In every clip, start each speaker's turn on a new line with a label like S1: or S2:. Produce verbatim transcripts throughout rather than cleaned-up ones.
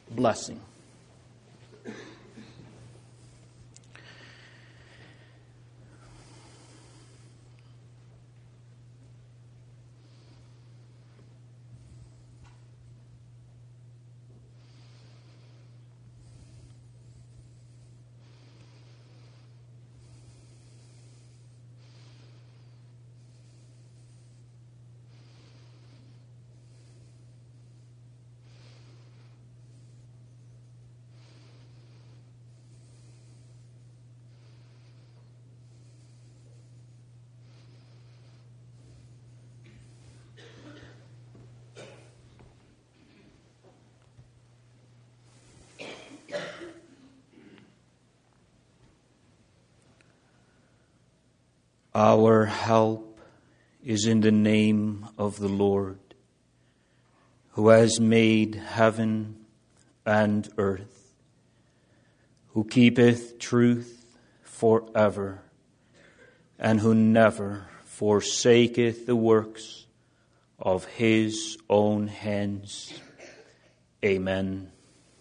S1: blessing. Our help is in the name of the Lord, who has made heaven and earth, who keepeth truth forever, and who never forsaketh the works of his own hands. Amen.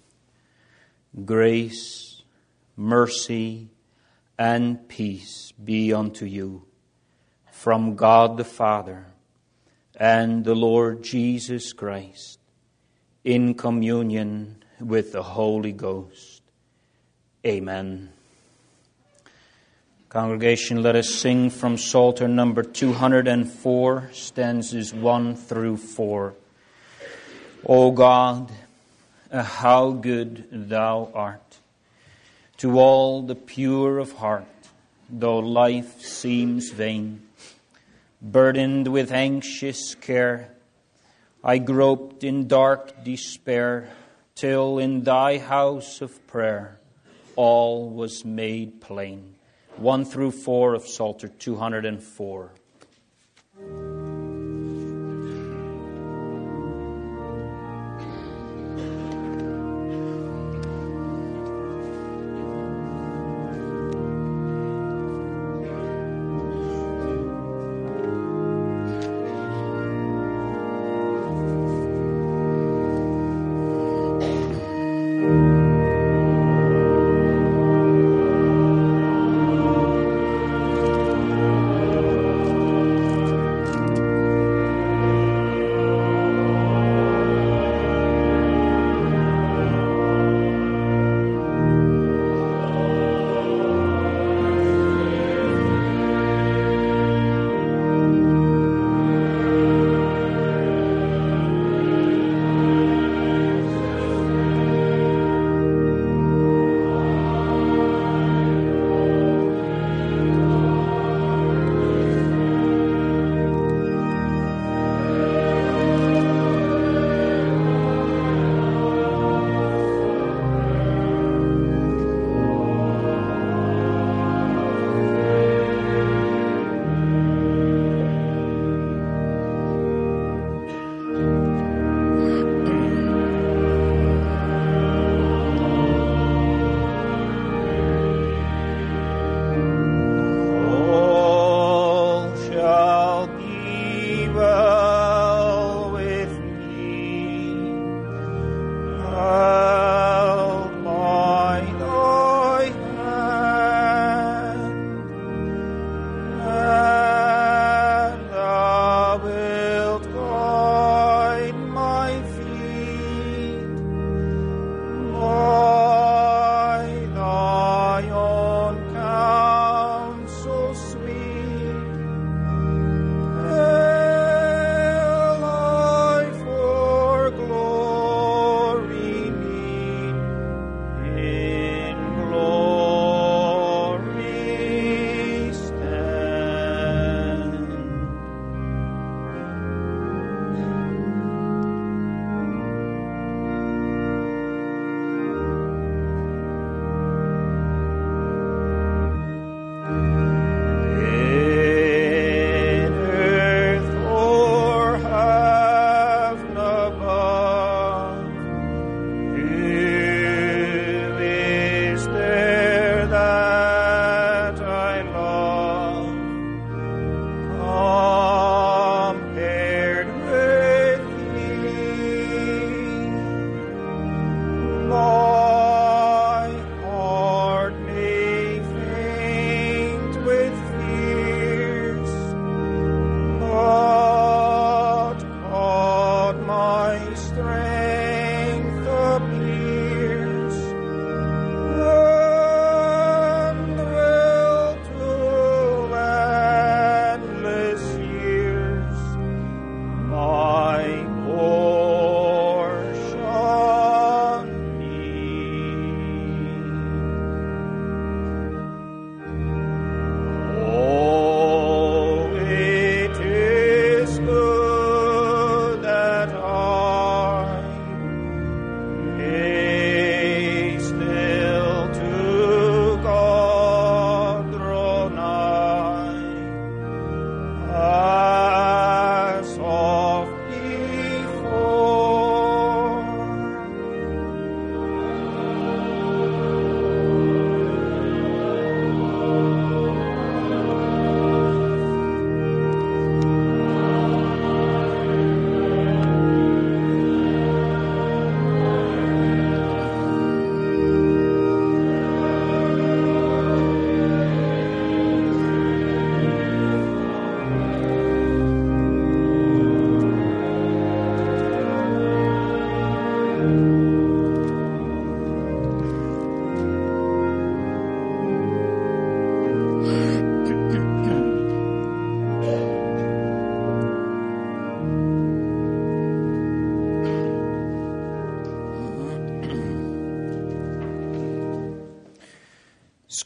S1: Grace, mercy, and peace be unto you from God the Father and the Lord Jesus Christ, in communion with the Holy Ghost. Amen. Congregation, let us sing from Psalter number two hundred four, stanzas one through four. O God, how good thou art to all the pure of heart, though life seems vain. Burdened with anxious care, I groped in dark despair, till in thy house of prayer all was made plain. One through four of Psalter two hundred four.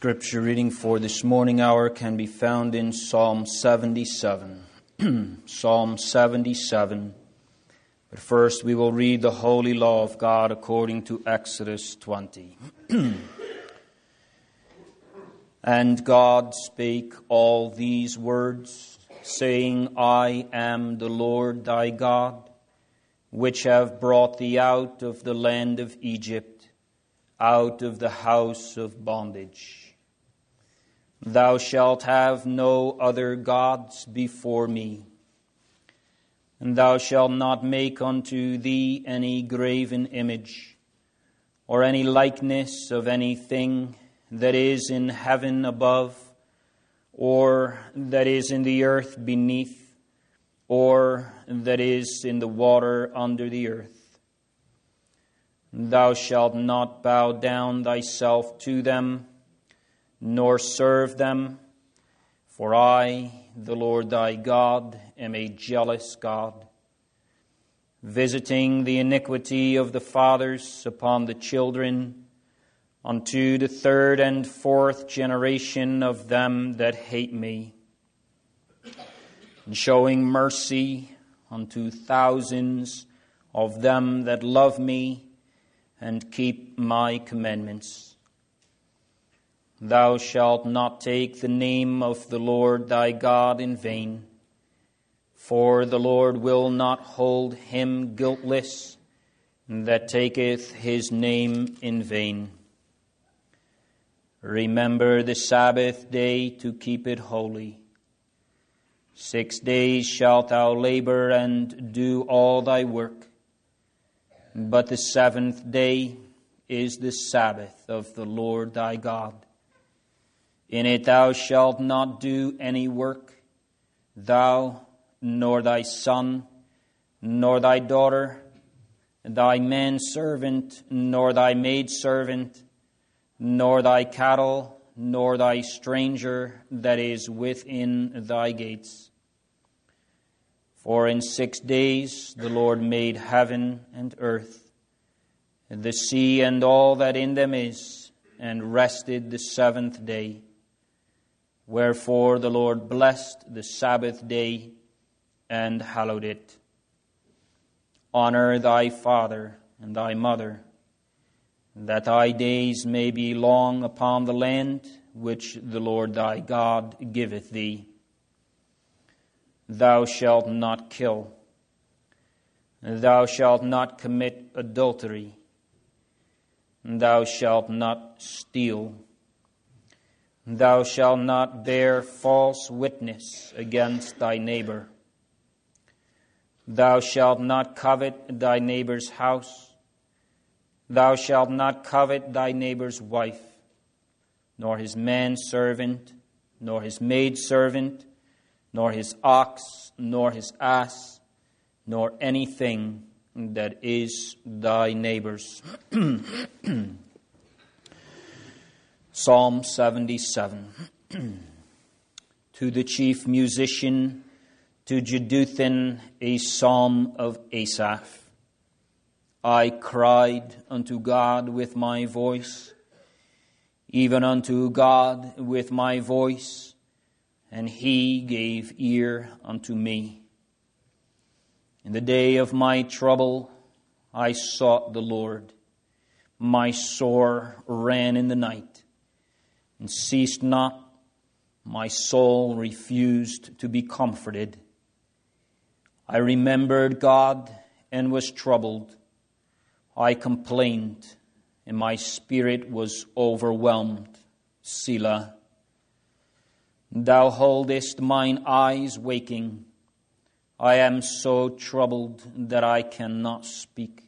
S1: Scripture reading for this morning hour can be found in Psalm seventy-seven. Psalm seventy-seven. But first we will read the holy law of God according to Exodus twenty. And God spake all these words, saying, I am the Lord thy God, which have brought thee out of the land of Egypt, out of the house of bondage. Thou shalt have no other gods before me. And thou shalt not make unto thee any graven image, or any likeness of anything that is in heaven above, or that is in the earth beneath, or that is in the water under the earth. Thou shalt not bow down thyself to them, nor serve them, for I, the Lord thy God, am a jealous God, visiting the iniquity of the fathers upon the children, unto the third and fourth generation of them that hate me, and showing mercy unto thousands of them that love me and keep my commandments. Thou shalt not take the name of the Lord thy God in vain, for the Lord will not hold him guiltless that taketh his name in vain. Remember the Sabbath day to keep it holy. Six days shalt thou labor and do all thy work, but the seventh day is the Sabbath of the Lord thy God. In it thou shalt not do any work, thou, nor thy son, nor thy daughter, thy manservant, nor thy maidservant, nor thy cattle, nor thy stranger that is within thy gates. For in six days the Lord made heaven and earth, and the sea and all that in them is, and rested the seventh day. Wherefore the Lord blessed the Sabbath day and hallowed it. Honor thy father and thy mother, that thy days may be long upon the land which the Lord thy God giveth thee. Thou shalt not kill. Thou shalt not commit adultery. Thou shalt not steal. Thou shalt not bear false witness against thy neighbor. Thou shalt not covet thy neighbor's house. Thou shalt not covet thy neighbor's wife, nor his manservant, nor his maidservant, nor his ox, nor his ass, nor anything that is thy neighbor's. Psalm seventy-seven. To the chief musician, to Jeduthun, a psalm of Asaph. I cried unto God with my voice, even unto God with my voice, and he gave ear unto me. In the day of my trouble I sought the Lord. My sore ran in the night, and ceased not. My soul refused to be comforted. I remembered God and was troubled. I complained, and my spirit was overwhelmed. Selah. Thou holdest mine eyes waking. I am so troubled that I cannot speak.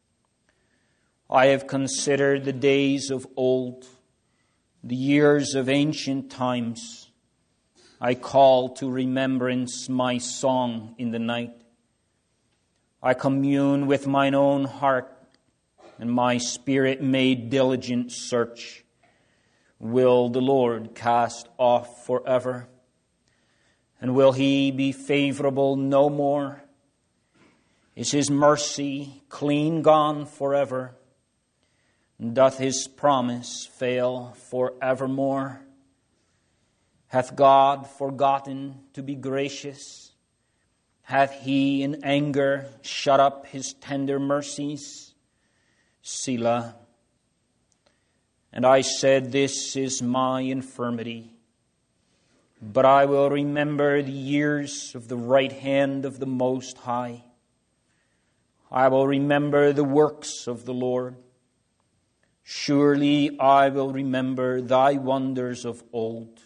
S1: I have considered the days of old, the years of ancient times. I call to remembrance my song in the night. I commune with mine own heart, and my spirit made diligent search. Will the Lord cast off forever? And will he be favorable no more? Is his mercy clean gone forever? Doth his promise fail forevermore? Hath God forgotten to be gracious? Hath he in anger shut up his tender mercies? Selah. And I said, this is my infirmity. But I will remember the years of the right hand of the Most High. I will remember the works of the Lord. Surely I will remember thy wonders of old.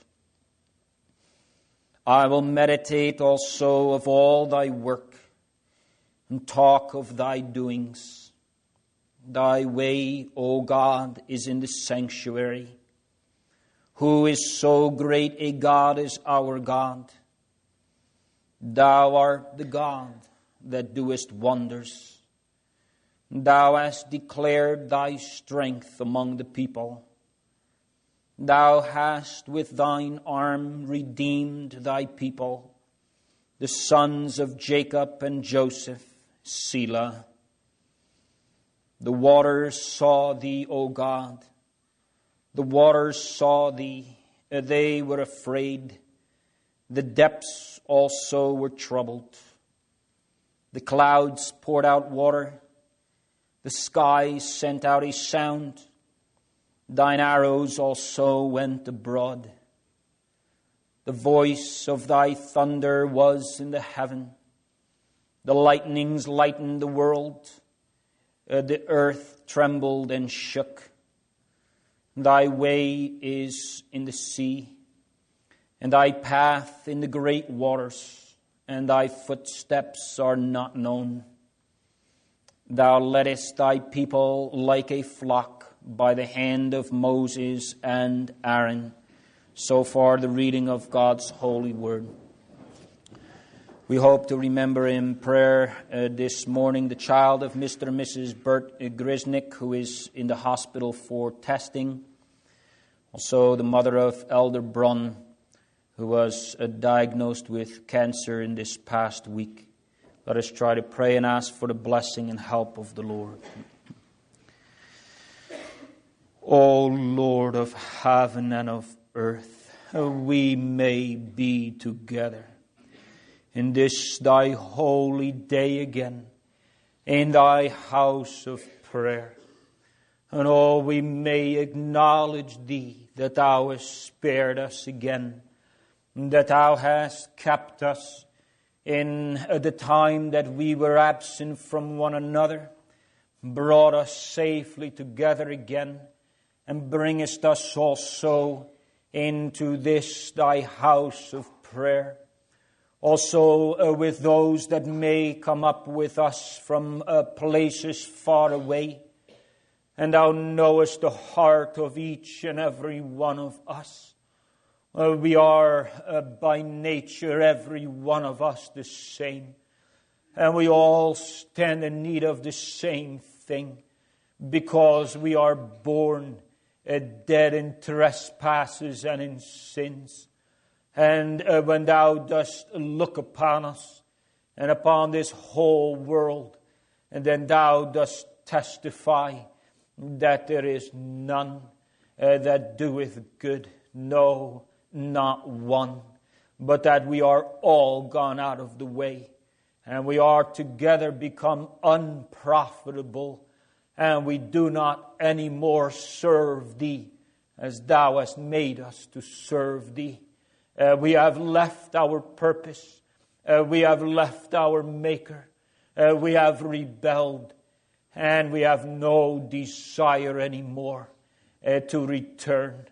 S1: I will meditate also of all thy work, and talk of thy doings. Thy way, O God, is in the sanctuary. Who is so great a God as our God? Thou art the God that doest wonders. Thou hast declared thy strength among the people. Thou hast with thine arm redeemed thy people, the sons of Jacob and Joseph, Selah. The waters saw thee, O God. The waters saw thee. They were afraid. The depths also were troubled. The clouds poured out water. The sky sent out a sound. Thine arrows also went abroad. The voice of thy thunder was in the heaven. The lightnings lightened the world. Uh, the earth trembled and shook. Thy way is in the sea, and thy path in the great waters, and thy footsteps are not known. Thou leddest thy people like a flock by the hand of Moses and Aaron. So far the reading of God's holy word. We hope to remember in prayer uh, this morning the child of Mister and Missus Bert Grisnick, who is in the hospital for testing. Also the mother of Elder Brunn, who was uh, diagnosed with cancer in this past week. Let us try to pray and ask for the blessing and help of the Lord. O Lord of heaven and of earth, we may be together in this thy holy day again, in thy house of prayer. And oh, we may acknowledge thee, that thou hast spared us again, that thou hast kept us in the time that we were absent from one another, brought us safely together again, and bringest us also into this thy house of prayer. Also uh, with those that may come up with us from uh, places far away. And thou knowest the heart of each and every one of us. Uh, we are uh, by nature, every one of us, the same. And we all stand in need of the same thing. Because we are born uh, dead in trespasses and in sins. And uh, when thou dost look upon us and upon this whole world, and then thou dost testify that there is none uh, that doeth good, no, not one, but that we are all gone out of the way, and we are together become unprofitable, and we do not anymore serve thee as thou hast made us to serve thee. Uh, we have left our purpose. Uh, we have left our Maker. Uh, we have rebelled. And we have no desire anymore uh, to return.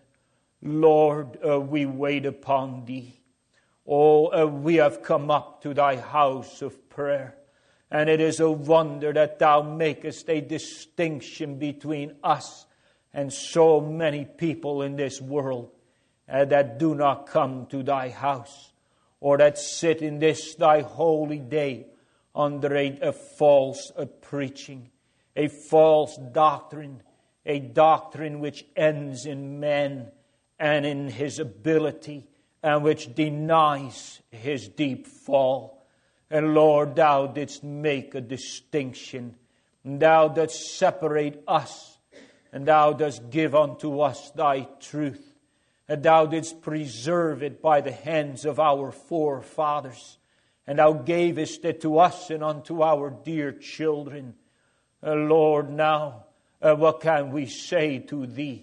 S1: Lord, uh, we wait upon thee. Oh, uh, we have come up to thy house of prayer. And it is a wonder that thou makest a distinction between us and so many people in this world. Uh, that do not come to thy house, or that sit in this thy holy day under a, a false a preaching, a false doctrine, a doctrine which ends in man and in his ability, and which denies his deep fall. And Lord, thou didst make a distinction. Thou didst separate us and thou dost give unto us thy truth, and thou didst preserve it by the hands of our forefathers, and thou gavest it to us and unto our dear children. Uh, Lord, now, uh, what can we say to thee?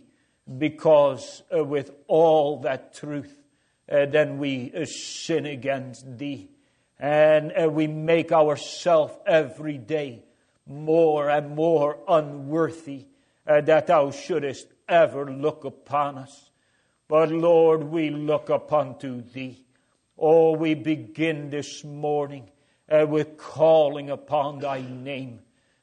S1: Because uh, with all that truth, uh, then we uh, sin against thee. And uh, we make ourselves every day more and more unworthy uh, that thou shouldest ever look upon us. But Lord, we look upon to thee. Oh, we begin this morning uh, with calling upon thy name.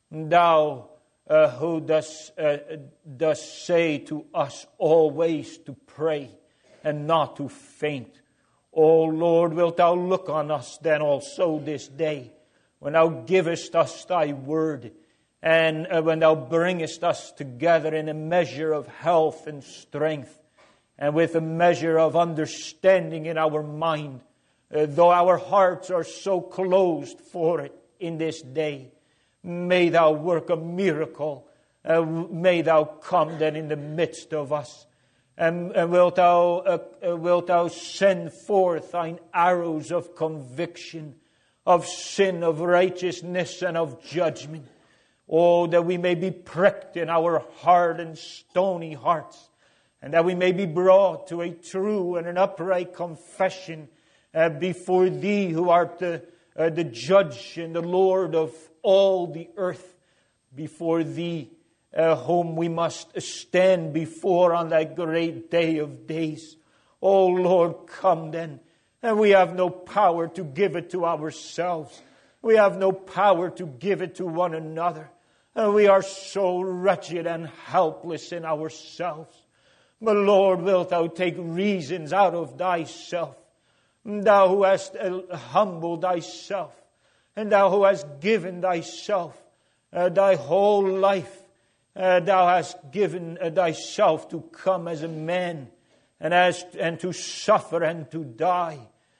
S1: Thou uh, who dost, uh, dost say to us always to pray and not to faint. Oh Lord, wilt thou look on us then also this day, when thou givest us thy word, and uh, when thou bringest us together in a measure of health and strength, and with a measure of understanding in our mind, uh, though our hearts are so closed for it in this day. May thou work a miracle. Uh, may thou come then in the midst of us. And, and wilt thou, uh, uh, wilt thou send forth thine arrows of conviction, of sin, of righteousness, and of judgment. Oh, that we may be pricked in our hard and stony hearts, and that we may be brought to a true and an upright confession uh, before thee, who art the, uh, the judge and the Lord of all the earth, before thee, uh, whom we must stand before on that great day of days. Oh Lord, come then. And we have no power to give it to ourselves. We have no power to give it to one another. And we are so wretched and helpless in ourselves. But Lord, wilt thou take reasons out of thyself, thou who hast humbled thyself, and thou who hast given thyself uh, thy whole life. Uh, thou hast given uh, thyself to come as a man, and as and to suffer and to die.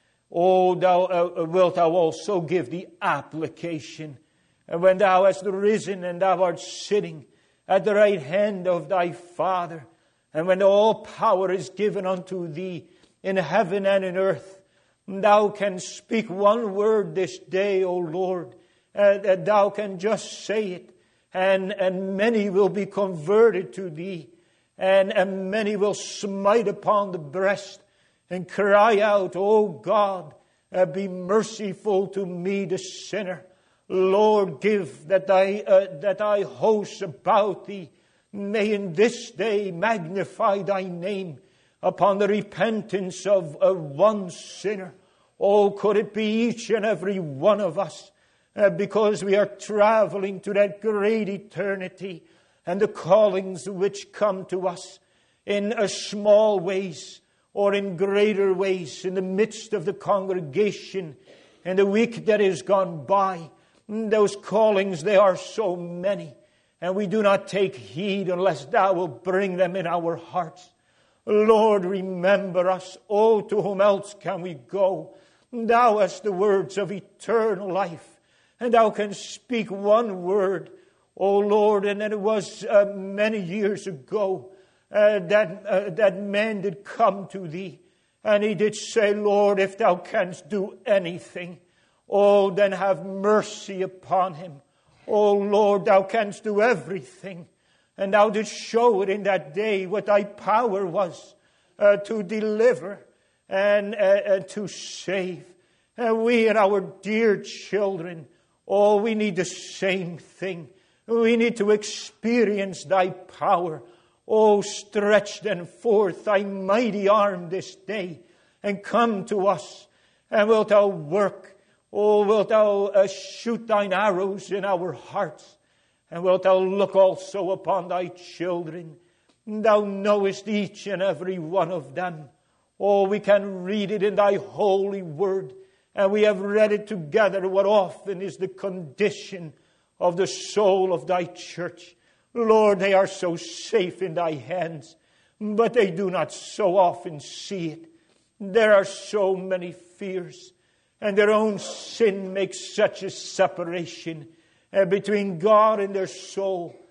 S1: Oh, thou uh, wilt thou also give the application. And when thou hast risen and thou art sitting at the right hand of thy Father, and when all power is given unto thee in heaven and in earth, thou canst speak one word this day, O Lord, uh, that thou can just say it, and, and many will be converted to thee, and, and many will smite upon the breast and cry out, O God, uh, be merciful to me, the sinner. Lord, give that thy, uh, that thy hosts about thee may in this day magnify thy name upon the repentance of, of one sinner. Oh, could it be each and every one of us, uh, because we are traveling to that great eternity, and the callings which come to us in a small ways or in greater ways in the midst of the congregation in the week that is gone by. Those callings, they are so many, and we do not take heed unless thou wilt bring them in our hearts. Lord, remember us. Oh, to whom else can we go? Thou hast the words of eternal life, and thou canst speak one word, oh Lord. And it was uh, many years ago uh, that uh, that man did come to thee, and he did say, Lord, if thou canst do anything, oh, then have mercy upon him. Oh Lord, thou canst do everything. And thou didst show it in that day what thy power was uh, to deliver and, uh, and to save. And we and our dear children, oh, we need the same thing. We need to experience thy power. Oh, stretch then forth thy mighty arm this day and come to us. And wilt thou work? Oh, wilt thou uh, shoot thine arrows in our hearts? And wilt thou look also upon thy children? Thou knowest each and every one of them. Oh, we can read it in thy holy word. And we have read it together. What often is the condition of the soul of thy church? Lord, they are so safe in thy hands, but they do not so often see it. There are so many fears, and their own sin makes such a separation uh, between God and their soul.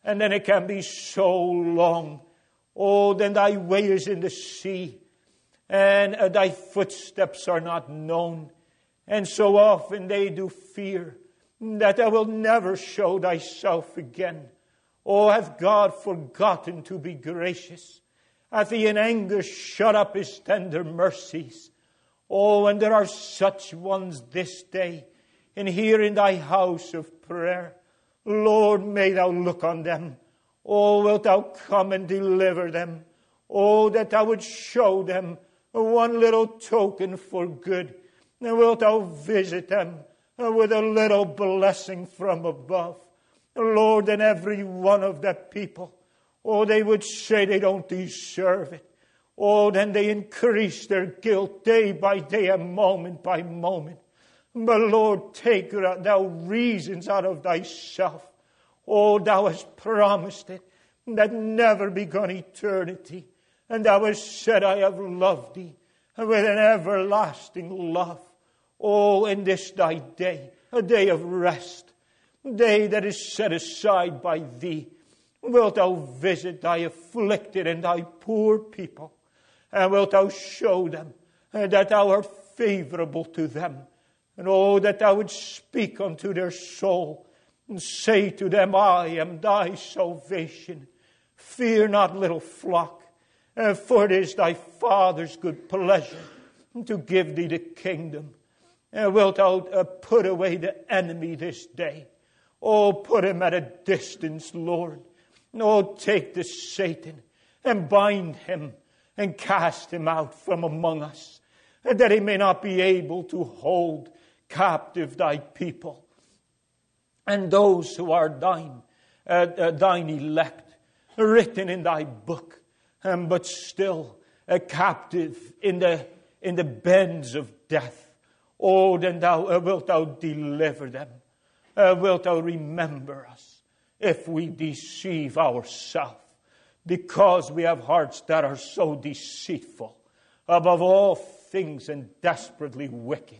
S2: And then it can be so long. Oh, then thy way is in the sea, and uh, thy footsteps are not known. And so often they do fear that thou wilt never show thyself again. Oh, hath God forgotten to be gracious? Hath he in anger shut up his tender mercies? Oh, and there are such ones this day, and here in thy house of prayer. Lord, may thou look on them. Oh, wilt thou come and deliver them? Oh, that thou would show them one little token for good. And wilt thou visit them with a little blessing from above? Lord, and every one of that people, oh, they would say they don't deserve it. Oh, then they increase their guilt day by day and moment by moment. But Lord, take thou reasons out of thyself. Oh, thou hast promised it, that never begun eternity. And thou hast said, I have loved thee with an everlasting love. Oh, in this thy day, a day of rest, a day that is set aside by thee, wilt thou visit thy afflicted and thy poor people, and wilt thou show them that thou art favorable to them. And oh, that thou would speak unto their soul and say to them, I am thy salvation. Fear not, little flock, for it is thy Father's good pleasure to give thee the kingdom. And wilt thou uh, put away the enemy this day? Oh, put him at a distance, Lord. Oh, take the Satan and bind him and cast him out from among us, that he may not be able to hold captive thy people. And those who are thine, uh, uh, thine elect, written in thy book, um, but still uh, captive in the in the bends of death. Oh, then thou uh, wilt thou deliver them. Uh, wilt thou remember us if we deceive ourselves, because we have hearts that are so deceitful, above all things and desperately wicked.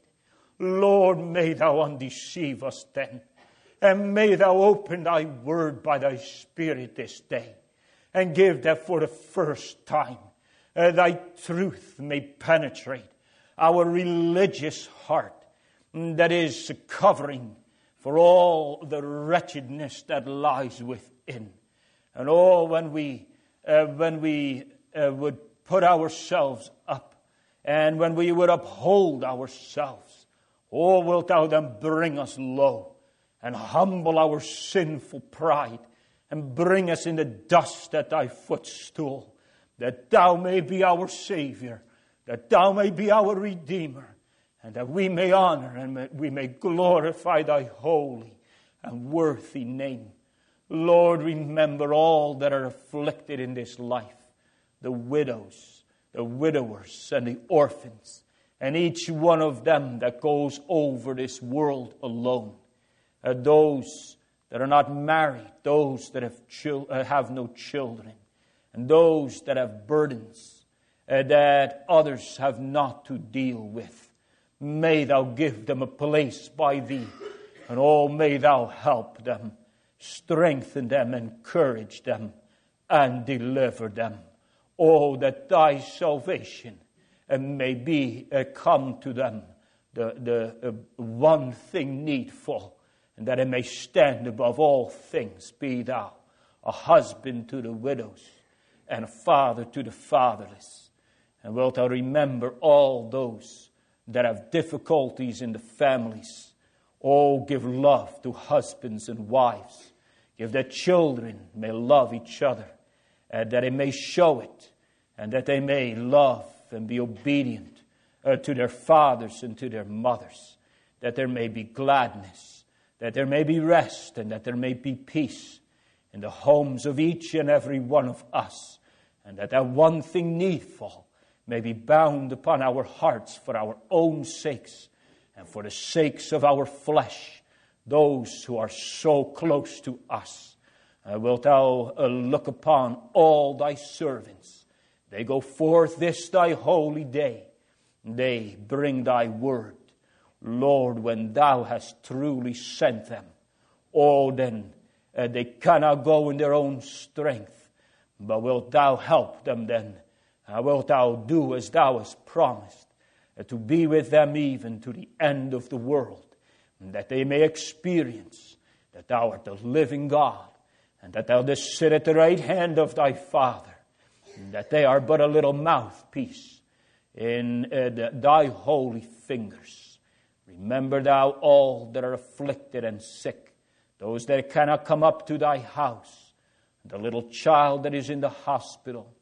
S2: Lord, may thou undeceive us then. And may thou open thy word by thy Spirit this day, and give that for the first time uh, thy truth may penetrate our religious heart, that is covering for all the wretchedness that lies within. And oh, when we uh, when we uh, would put ourselves up, and when we would uphold ourselves, oh, wilt thou then bring us low and humble our sinful pride, and bring us in the dust at thy footstool, that thou may be our Savior, that thou may be our Redeemer, and that we may honor and may, we may glorify thy holy and worthy name. Lord, remember all that are afflicted in this life, the widows, the widowers, and the orphans, and each one of them that goes over this world alone. Uh, those that are not married, those that have chil- uh, have no children, and those that have burdens uh, that others have not to deal with. May thou give them a place by thee, and oh, may thou help them, strengthen them, encourage them, and deliver them. Oh, that thy salvation uh, may be uh, come to them, the, the uh, one thing needful, and that it may stand above all things. Be thou a husband to the widows, and a father to the fatherless. And wilt thou remember all those that have difficulties in the families. Oh, give love to husbands and wives. Give that children may love each other, and that they may show it, and that they may love and be obedient uh, to their fathers and to their mothers, that there may be gladness, that there may be rest, and that there may be peace in the homes of each and every one of us, and that that one thing needful may be bound upon our hearts for our own sakes and for the sakes of our flesh, those who are so close to us. Uh, wilt thou uh, look upon all thy servants? They go forth this thy holy day. They bring thy word. Lord, when thou hast truly sent them, oh, then uh, they cannot go in their own strength. But wilt thou help them then? Uh, wilt thou do as thou hast promised, uh, to be with them even to the end of the world, and that they may experience that thou art the living God, and that thou dost sit at the right hand of thy Father, and that they are but a little mouthpiece in uh, the, thy holy fingers. Remember thou all that are afflicted and sick, those that cannot come up to thy house, the little child that is in the hospital.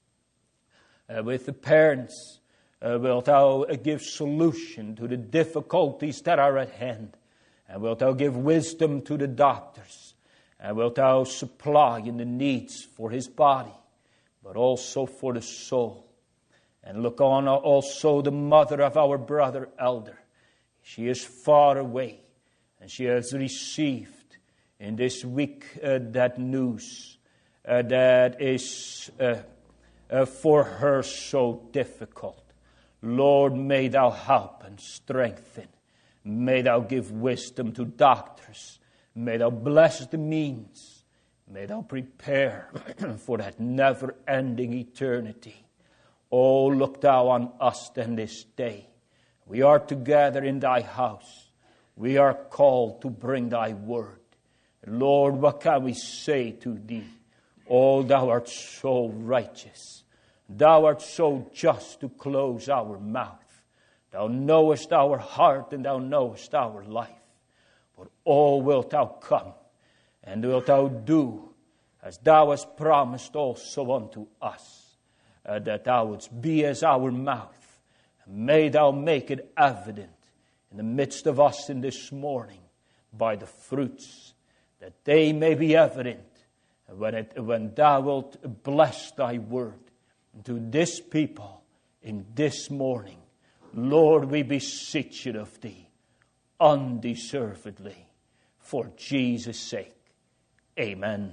S2: Uh, with the parents, uh, wilt thou uh, give solution to the difficulties that are at hand, and wilt thou give wisdom to the doctors, and wilt thou supply in the needs for his body, but also for the soul. And look on also the mother of our brother elder. She is far away, and she has received in this week uh, that news uh, that is uh, uh, for her so difficult. Lord, may thou help and strengthen. May thou give wisdom to doctors. May thou bless the means. May thou prepare for that never-ending eternity. Oh, look thou on us then this day. We are together in thy house. We are called to bring thy word. Lord, what can we say to thee? Oh, thou art so righteous. Thou art so just to close our mouth. Thou knowest our heart, and thou knowest our life. But oh, wilt thou come, and wilt thou do as thou hast promised also unto us, uh, that thou wouldst be as our mouth. And may thou make it evident in the midst of us in this morning by the fruits, that they may be evident when, it, when thou wilt bless thy word to this people in this morning. Lord, we beseech it of thee undeservedly, for Jesus' sake. Amen.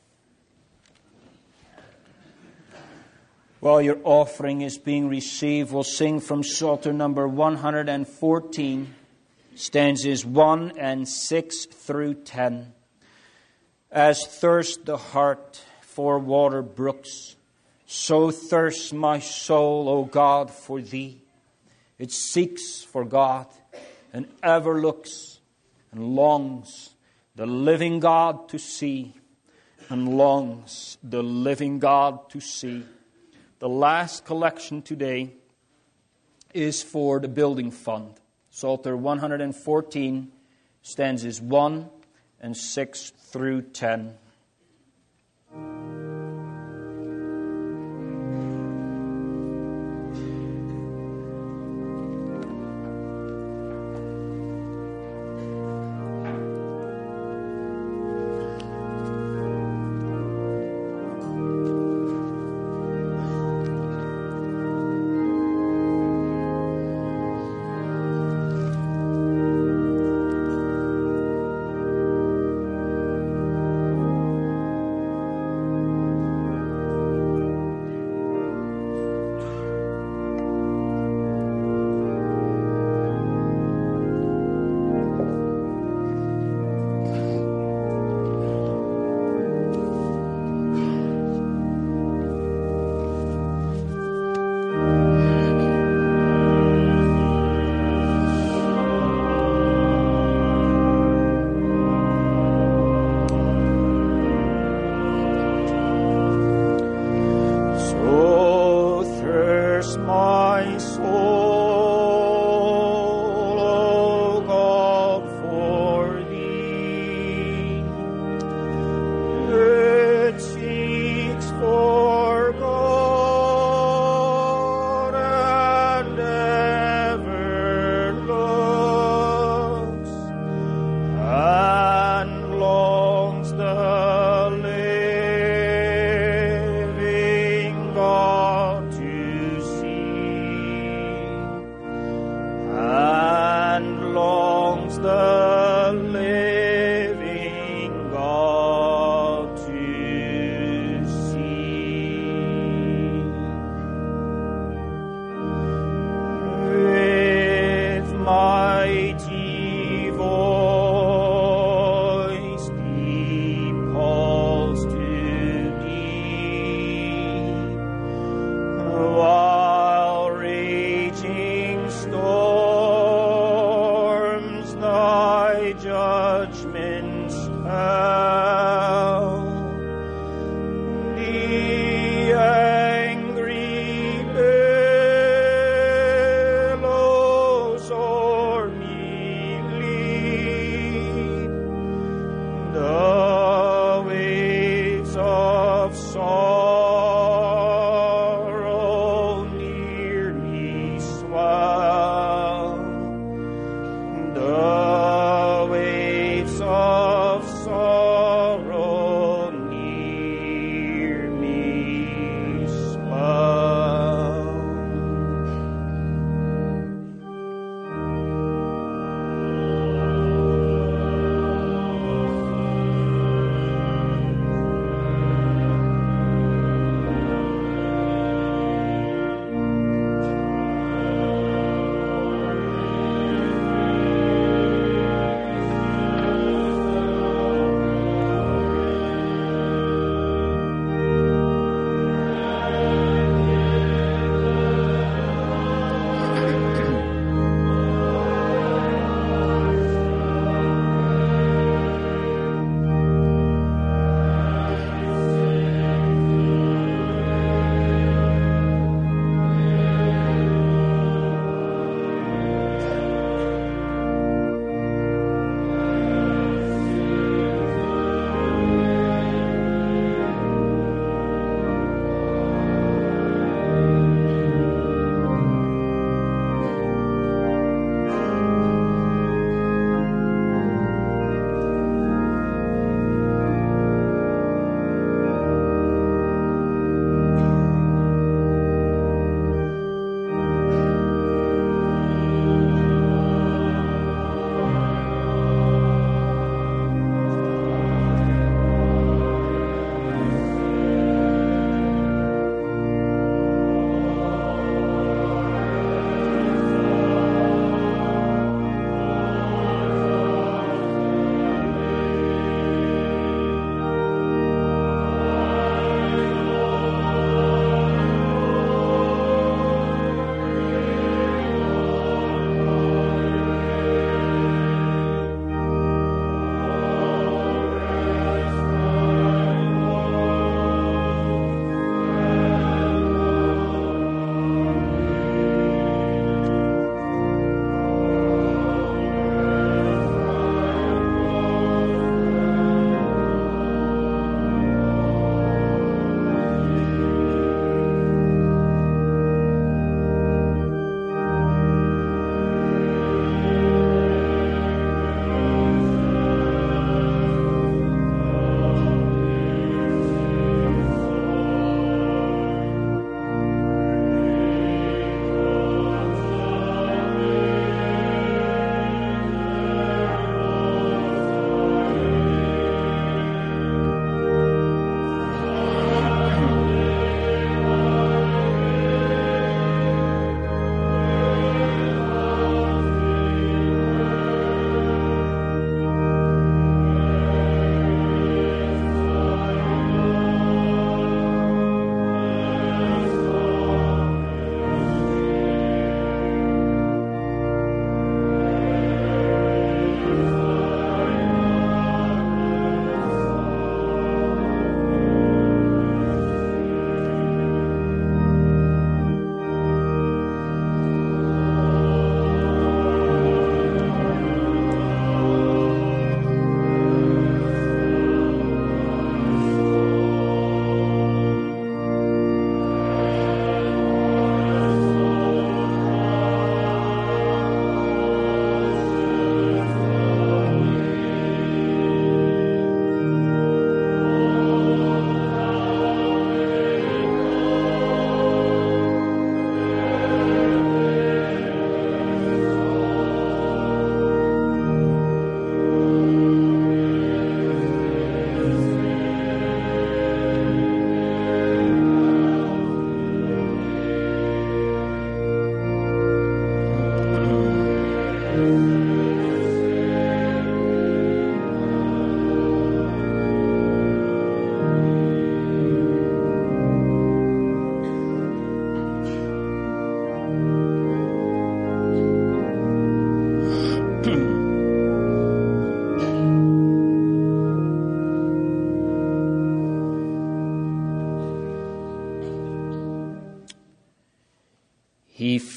S2: While your offering is being received, we'll sing from Psalter number one hundred fourteen, stanzas one and six through ten. As thirsts the heart for water brooks, so thirsts my soul, O God, for thee. It seeks for God and ever looks and longs the living God to see, and longs the living God to see. The last collection today is for the building fund. Psalter one hundred fourteen, stanzas one and six through ten.
S3: Thank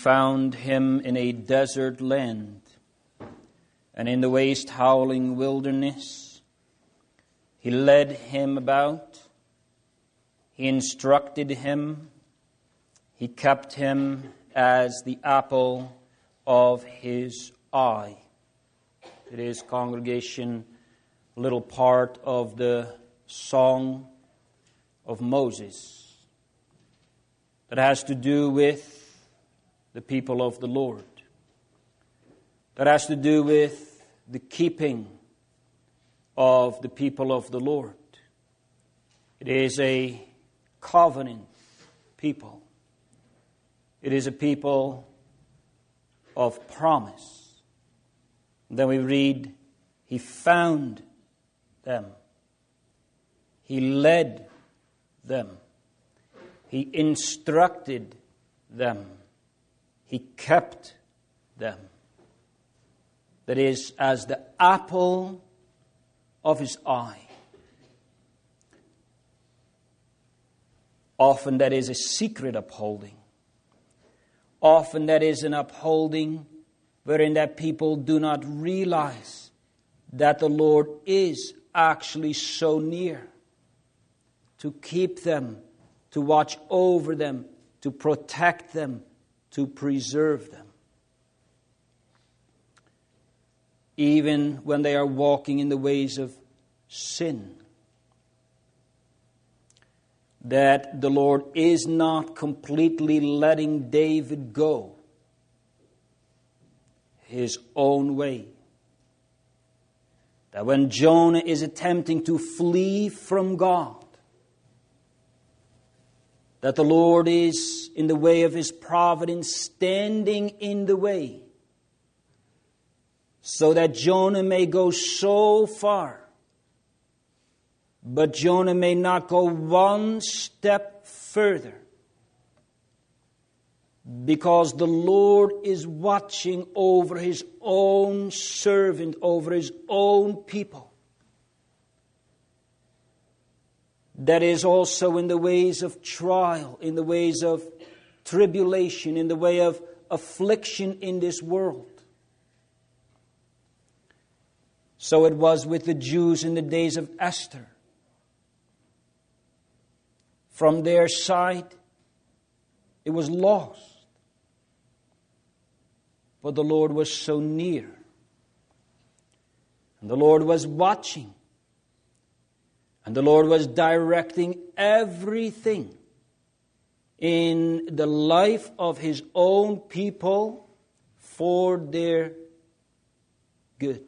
S1: found him in a desert land, and in the waste howling wilderness. He led him about. He instructed him. He kept him as the apple of his eye. It is, congregation, a little part of the Song of Moses that has to do with the people of the Lord, that has to do with the keeping of the people of the Lord. It is a covenant people. It is a people of promise. And then we read, he found them. He led them. He instructed them. He kept them. That is, as the apple of his eye. Often that is a secret upholding. Often that is an upholding wherein that people do not realize that the Lord is actually so near to keep them, to watch over them, to protect them, to preserve them. Even when they are walking in the ways of sin. That the Lord is not completely letting David go his own way. That when Jonah is attempting to flee from God, that the Lord is in the way of his providence, standing in the way, so that Jonah may go so far, but Jonah may not go one step further, because the Lord is watching over his own servant, over his own people. That is also in the ways of trial, in the ways of tribulation, in the way of affliction in this world. So it was with the Jews in the days of Esther. From their side, it was lost. But the Lord was so near. And the Lord was watching. And the Lord was directing everything in the life of his own people for their good.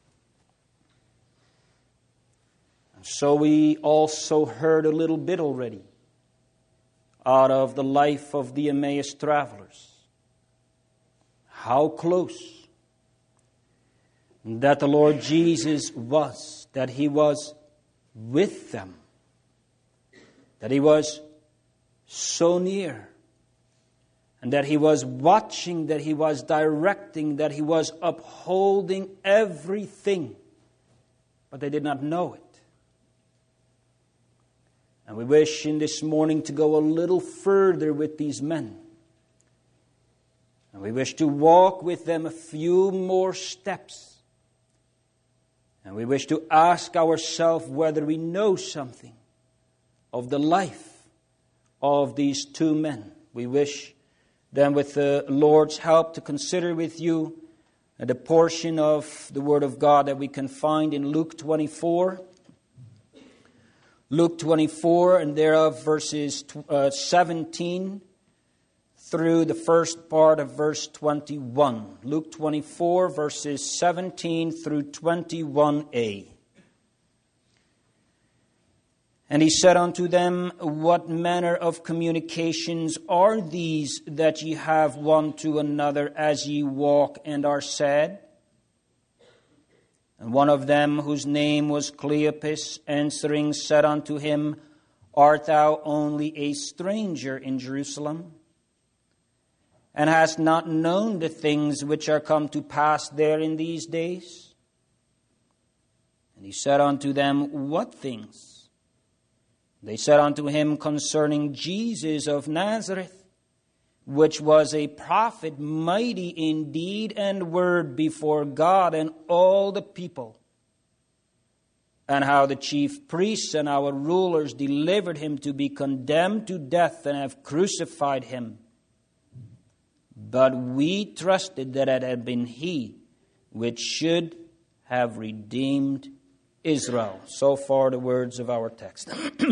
S1: And so we also heard a little bit already out of the life of the Emmaus travelers. How close that the Lord Jesus was, that he was with them, that he was so near, and that he was watching, that he was directing, that he was upholding everything, but they did not know it. And we wish in this morning to go a little further with these men. And we wish to walk with them a few more steps. And we wish to ask ourselves whether we know something of the life of these two men. We wish then with the Lord's help to consider with you the portion of the Word of God that we can find in Luke twenty-four. Luke twenty-four, and thereof verses seventeen through the first part of verse twenty-one. Luke twenty-four, verses seventeen through twenty-one a. And he said unto them, What manner of communications are these that ye have one to another as ye walk and are sad? And one of them, whose name was Cleopas, answering said unto him, Art thou only a stranger in Jerusalem, and hast not known the things which are come to pass there in these days? And he said unto them, What things? They said unto him, Concerning Jesus of Nazareth, which was a prophet, mighty in deed and word before God and all the people, and how the chief priests and our rulers delivered him to be condemned to death and have crucified him. But we trusted that it had been he which should have redeemed Israel. So far the words of our text.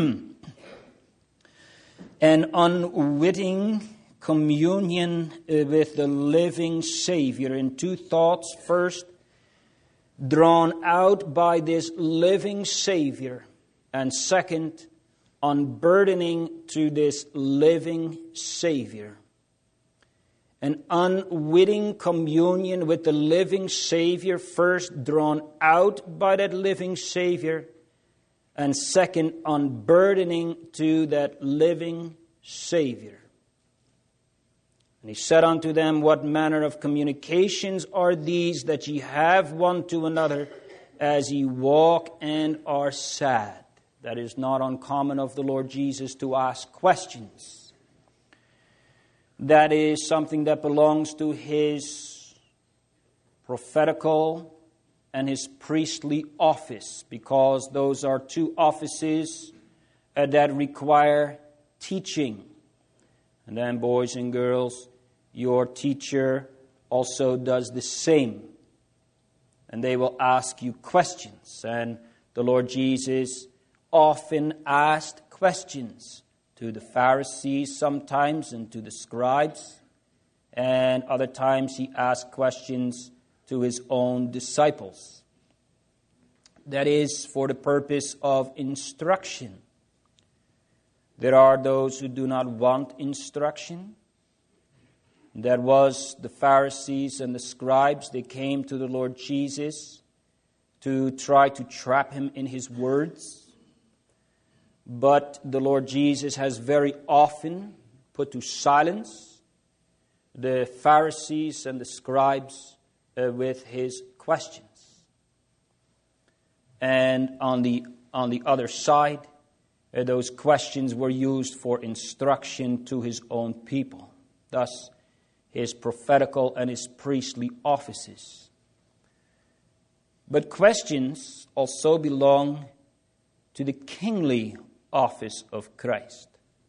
S1: An unwitting communion with the living Savior in two thoughts. First, drawn out by this living Savior. And second, unburdening to this living Savior. An unwitting communion with the living Savior, first drawn out by that living Savior, and second, unburdening to that living Savior. And he said unto them, what manner of communications are these that ye have one to another as ye walk and are sad? That is not uncommon of the Lord Jesus to ask questions. That is something that belongs to his prophetical and his priestly office, because those are two offices uh, that require teaching. And then, boys and girls, your teacher also does the same. And they will ask you questions. And the Lord Jesus often asked questions to the Pharisees sometimes and to the scribes. And other times he asked questions to his own disciples. That is for the purpose of instruction. There are those who do not want instruction. That was the Pharisees and the scribes. They came to the Lord Jesus to try to trap him in his words. But the Lord Jesus has very often put to silence the Pharisees and the scribes uh, with his questions. And on the on the other side, uh, those questions were used for instruction to his own people. Thus, his prophetical and his priestly offices. But questions also belong to the kingly office of Christ.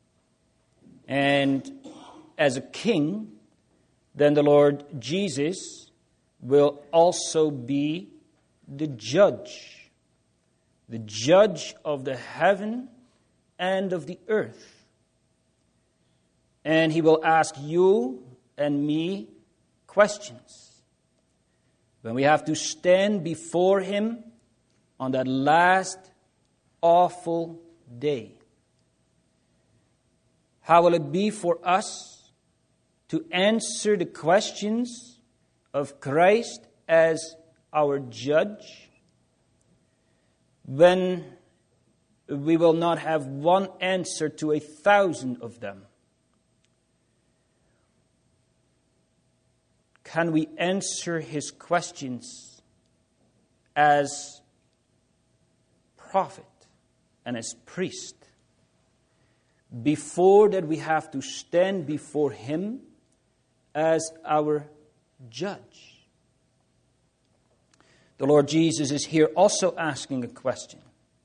S1: And as a king, then the Lord Jesus will also be the judge. The judge of the heaven and of the earth. And he will ask you and me questions. When we have to stand before him on that last awful day. How will it be for us to answer the questions of Christ as our judge when we will not have one answer to a thousand of them? Can we answer his questions as prophet and as priest, before that we have to stand before him as our judge? The Lord Jesus is here also asking a question.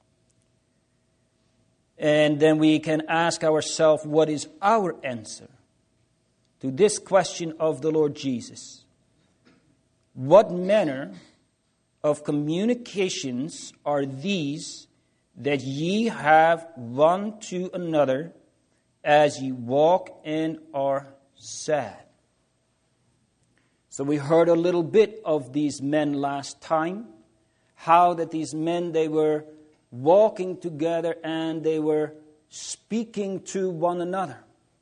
S1: And then we can ask ourselves, what is our answer to this question of the Lord Jesus? What manner of communications are these that ye have one to another as ye walk and are sad? So we heard a little bit of these men last time, how that these men, they were walking together and they were speaking to one another.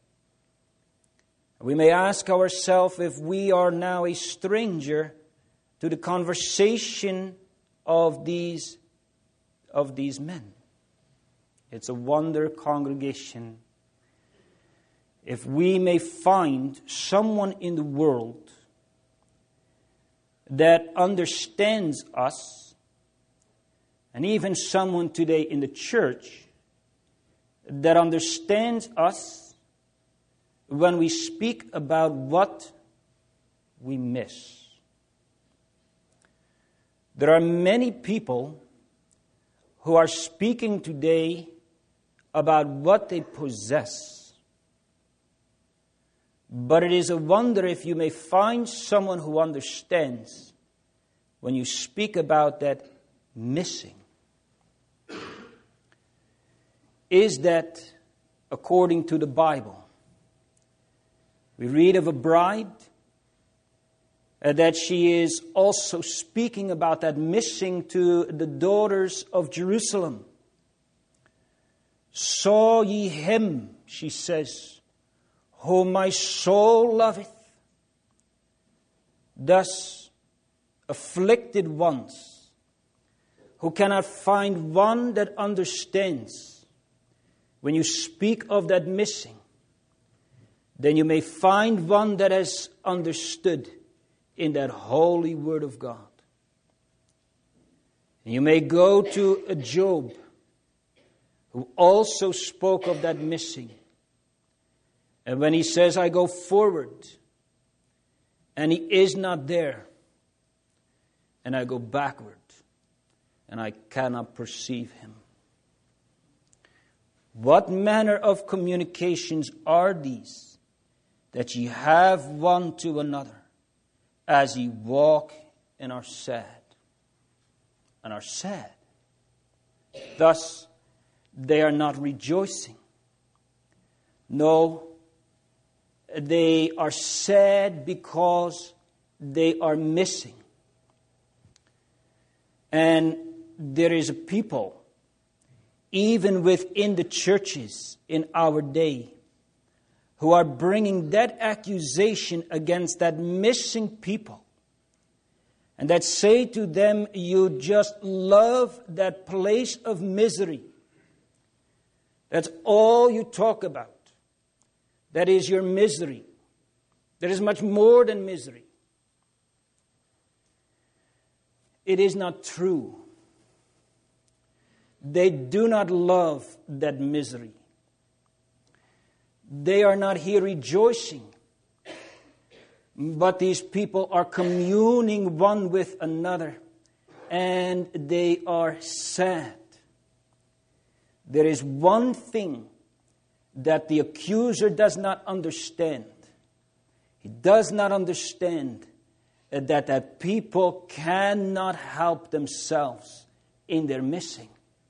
S1: We may ask ourselves if we are now a stranger to the conversation of these of these men. It's a wonder, congregation, if we may find someone in the world that understands us, and even someone today in the church that understands us when we speak about what we miss. There are many people who are speaking today about what they possess. But it is a wonder if you may find someone who understands when you speak about that missing. Is that according to the Bible? We read of a bride uh, that she is also speaking about that missing to the daughters of Jerusalem. Saw ye him, she says, whom my soul loveth. Thus, afflicted ones, who cannot find one that understands. When you speak of that missing, then you may find one that has understood in that holy word of God. And you may go to a Job, who also spoke of that missing. And when he says, I go forward, and he is not there, and I go backward, and I cannot perceive him. What manner of communications are these that ye have one to another as ye walk and are sad? And are sad. Thus, they are not rejoicing. No, they are sad because they are missing. And there is a people, even within the churches in our day, who are bringing that accusation against that missing people. And that say to them, you just love that place of misery. That's all you talk about. That is your misery. There is much more than misery. It is not true. They do not love that misery. They are not here rejoicing. But these people are communing one with another. And they are sad. There is one thing that the accuser does not understand. He does not understand that that people cannot help themselves in their missing.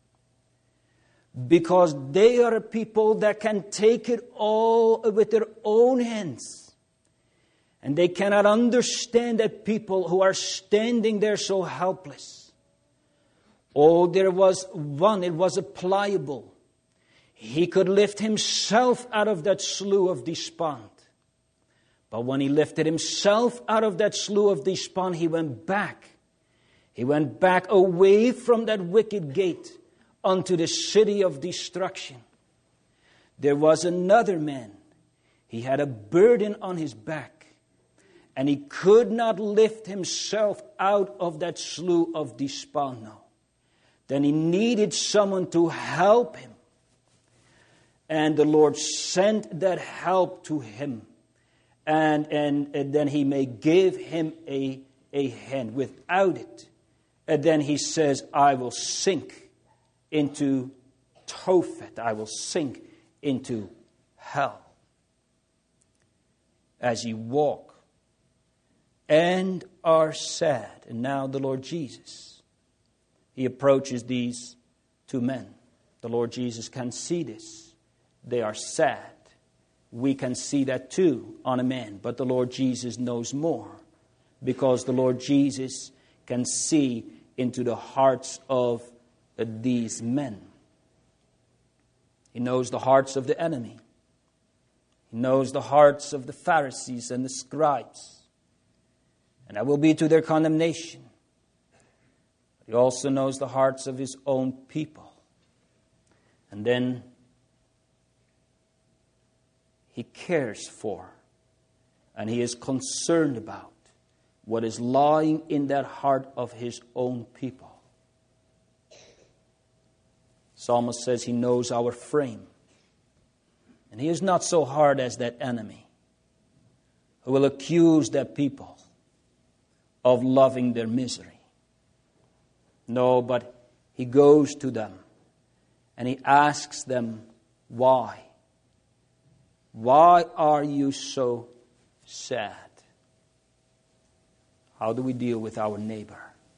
S1: Because they are a people that can take it all with their own hands. And they cannot understand that people who are standing there so helpless. Oh, there was one, it was a pliable. He could lift himself out of that slough of despond. But when he lifted himself out of that slough of despond, he went back. He went back away from that wicket gate unto the city of destruction. There was another man. He had a burden on his back. And he could not lift himself out of that slough of despond now. Then he needed someone to help him. And the Lord sent that help to him. And, and, and then he may give him a, a hand. Without it, and then he says, I will sink into Tophet. I will sink into hell. As ye walk and are sad. And now the Lord Jesus, he approaches these two men. The Lord Jesus can see this. They are sad. We can see that too on a man. But the Lord Jesus knows more. Because the Lord Jesus can see into the hearts of these men. He knows the hearts of the enemy. He knows the hearts of the Pharisees and the scribes. And that will be to their condemnation. But he also knows the hearts of his own people. And then he cares for and he is concerned about what is lying in that heart of his own people. Psalmist says he knows our frame. And He is not so hard as that enemy who will accuse their people of loving their misery. No, but He goes to them and He asks them, why? Why are you so sad? How do we deal with our neighbor?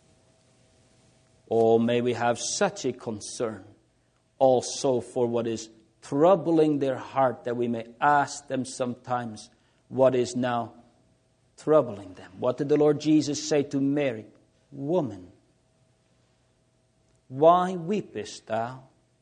S1: Or may we have such a concern also for what is troubling their heart that we may ask them sometimes what is now troubling them. What did the Lord Jesus say to Mary? Woman, why weepest thou?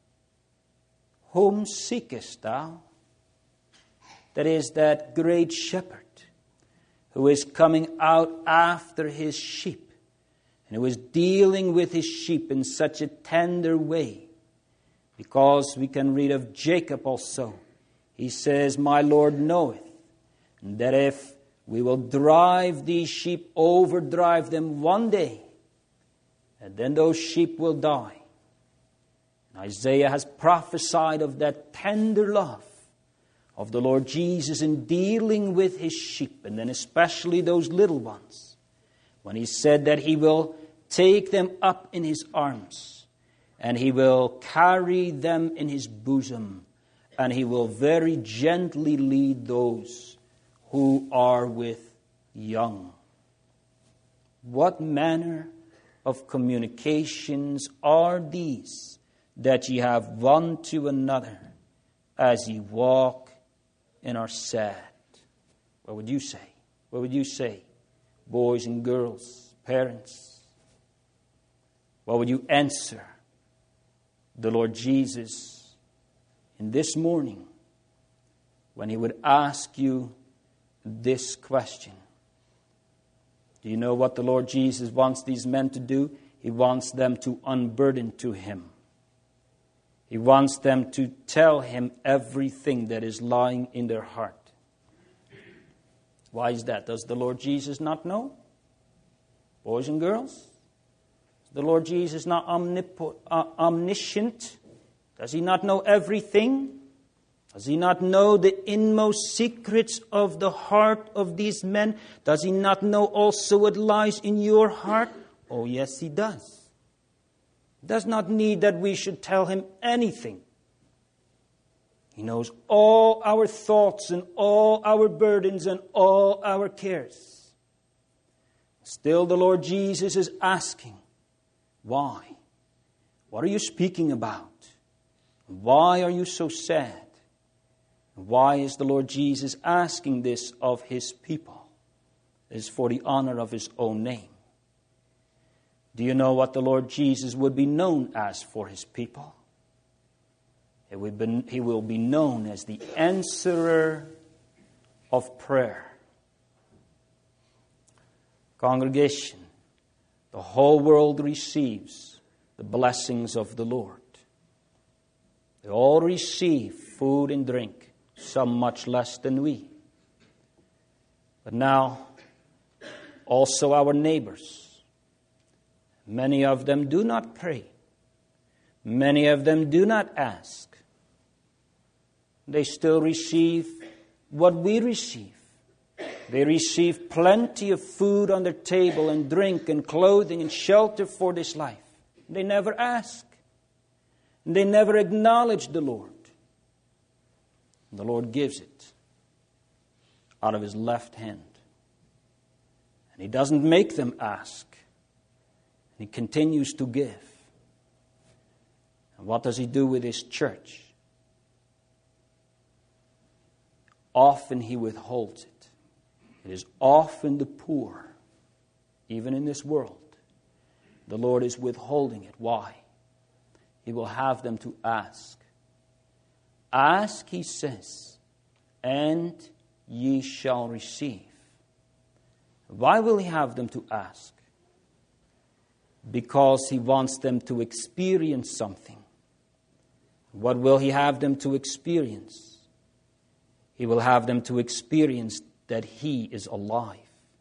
S1: Whom seekest thou? That is that great shepherd who is coming out after his sheep and who is dealing with his sheep in such a tender way. Because we can read of Jacob also. He says, my Lord knoweth that if we will drive these sheep, overdrive them one day, and then those sheep will die. And Isaiah has prophesied of that tender love of the Lord Jesus in dealing with His sheep, and then especially those little ones, when He said that He will take them up in His arms, and He will carry them in His bosom, and He will very gently lead those who are with young. What manner of communications are these that ye have one to another as ye walk and are sad? What would you say? What would you say, boys and girls, parents? What would you answer the Lord Jesus in this morning when He would ask you this question? Do you know what the Lord Jesus wants these men to do? He wants them to unburden to Him. He wants them to tell Him everything that is lying in their heart. Why is that? Does the Lord Jesus not know? Boys and girls? Is the Lord Jesus not omnip- uh, omniscient? Does He not know everything? Does He not know the inmost secrets of the heart of these men? Does He not know also what lies in your heart? Oh, yes, He does. He does not need that we should tell Him anything. He knows all our thoughts and all our burdens and all our cares. Still, the Lord Jesus is asking, why? What are you speaking about? Why are you so sad? Why is the Lord Jesus asking this of His people? It is for the honor of His own name. Do you know what the Lord Jesus would be known as for His people? He will be, he will be known as the answerer of prayer. Congregation, the whole world receives the blessings of the Lord. They all receive food and drink, some much less than we. But now, also our neighbors, many of them do not pray. Many of them do not ask. They still receive what we receive. They receive plenty of food on their table and drink and clothing and shelter for this life. They never ask. They never acknowledge the Lord. The Lord gives it out of His left hand. And He doesn't make them ask. He continues to give. And what does He do with His church? Often He withholds it. It is often the poor, even in this world. The Lord is withholding it. Why? He will have them to ask. Ask, He says, and ye shall receive. Why will He have them to ask? Because He wants them to experience something. What will He have them to experience? He will have them to experience that He is alive.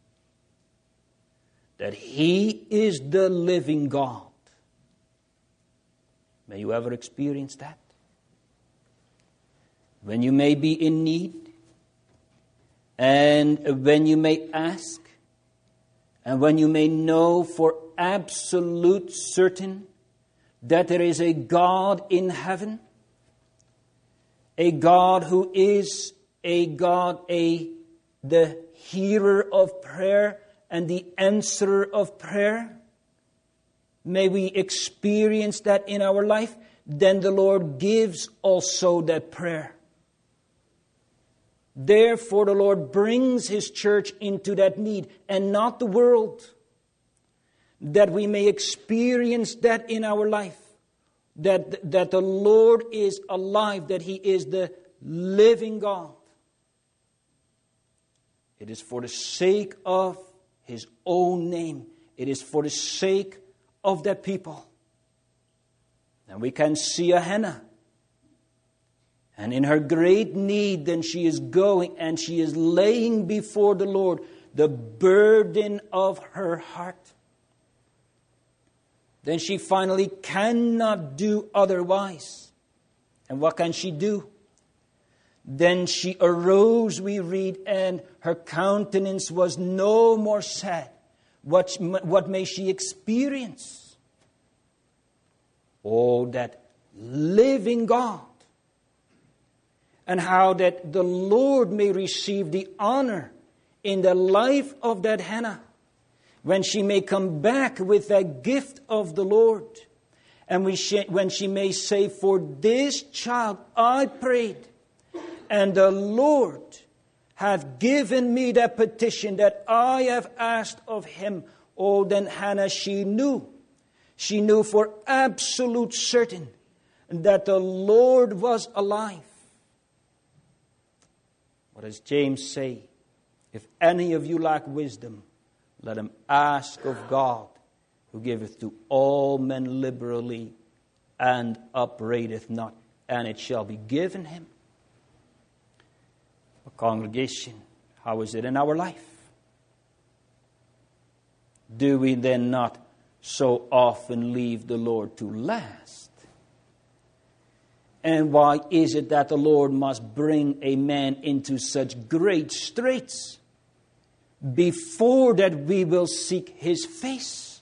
S1: That He is the living God. May you ever experience that? when you may be in need, and when you may ask, and when you may know for absolute certain that there is a God in heaven, a God who is a God, a the hearer of prayer and the answerer of prayer. May we experience that in our life. Then the Lord gives also that prayer. Therefore the Lord brings His church into that need and not the world. That we may experience that in our life. That, that the Lord is alive, that He is the living God. It is for the sake of His own name. It is for the sake of that people. And we can see a Hannah. And in her great need, then she is going and she is laying before the Lord the burden of her heart. Then she finally cannot do otherwise. And what can she do? Then she arose, we read, and her countenance was no more sad. What, what may she experience? Oh, that living God. And how that the Lord may receive the honor in the life of that Hannah. When she may come back with that gift of the Lord. And we sh- when she may say, for this child I prayed. And the Lord hath given me that petition that I have asked of Him. Oh, then Hannah, she knew. She knew for absolute certain that the Lord was alive. What does James say? If any of you lack wisdom, let him ask of God, who giveth to all men liberally and upbraideth not, and it shall be given him. A congregation, how is it in our life? Do we then not so often leave the Lord to last? And why is it that the Lord must bring a man into such great straits before that we will seek His face?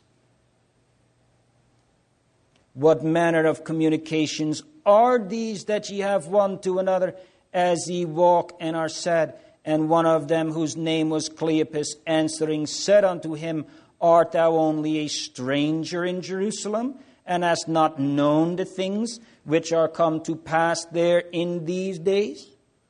S1: What manner of communications are these that ye have one to another as ye walk and are sad? And one of them, whose name was Cleopas, answering said unto him, Art thou only a stranger in Jerusalem, and hast not known the things which are come to pass there in these days?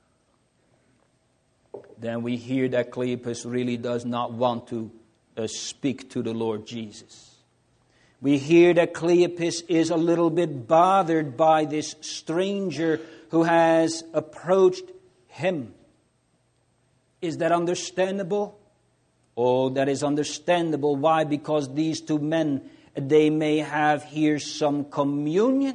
S1: Then we hear that Cleopas really does not want to uh, speak to the Lord Jesus. We hear that Cleopas is a little bit bothered by this stranger who has approached him. Is that understandable? Oh, that is understandable. Why? Because these two men, they may have here some communion.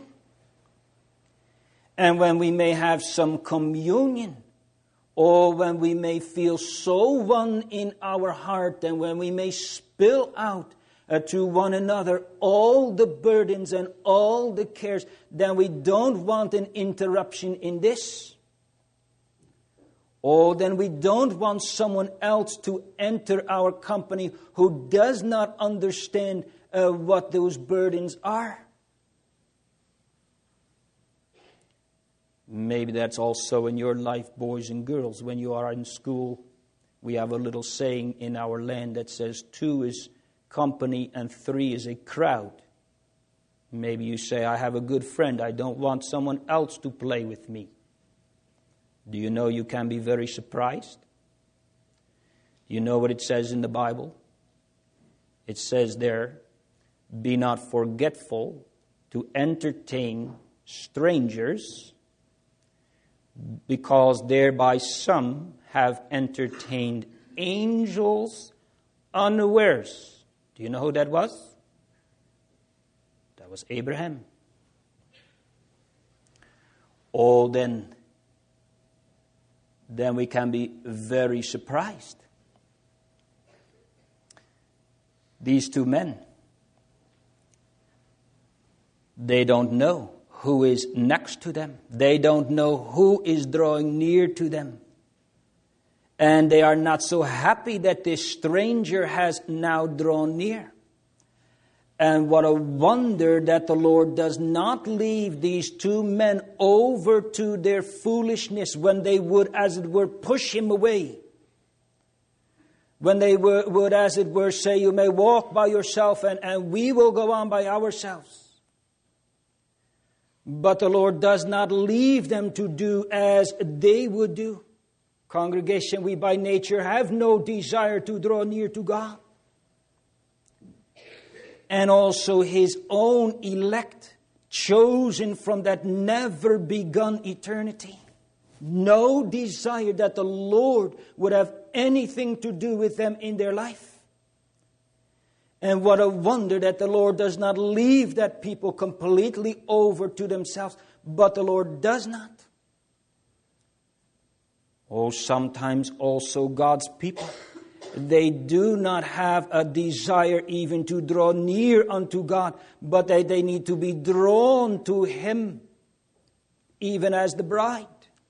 S1: And when we may have some communion, or when we may feel so one in our heart, and when we may spill out uh, to one another all the burdens and all the cares, then we don't want an interruption in this. Or then we don't want someone else to enter our company who does not understand uh, what those burdens are. Maybe that's also in your life, boys and girls. When you are in school, we have a little saying in our land that says two is company and three is a crowd. Maybe you say, I have a good friend. I don't want someone else to play with me. Do you know you can be very surprised? You know what it says in the Bible? It says there, be not forgetful to entertain strangers, because thereby some have entertained angels unawares. Do you know who that was? That was Abraham. Oh, then, then we can be very surprised. These two men, they don't know who is next to them. They don't know who is drawing near to them. And they are not so happy that this stranger has now drawn near. And what a wonder that the Lord does not leave these two men over to their foolishness when they would, as it were, push him away. When they would, would as it were, say, you may walk by yourself and, and we will go on by ourselves. But the Lord does not leave them to do as they would do. Congregation, we by nature have no desire to draw near to God. And also His own elect, chosen from that never begun eternity. No desire that the Lord would have anything to do with them in their life. And what a wonder that the Lord does not leave that people completely over to themselves. But the Lord does not. Oh, sometimes also God's people, they do not have a desire even to draw near unto God, but they, they need to be drawn to Him, even as the bride.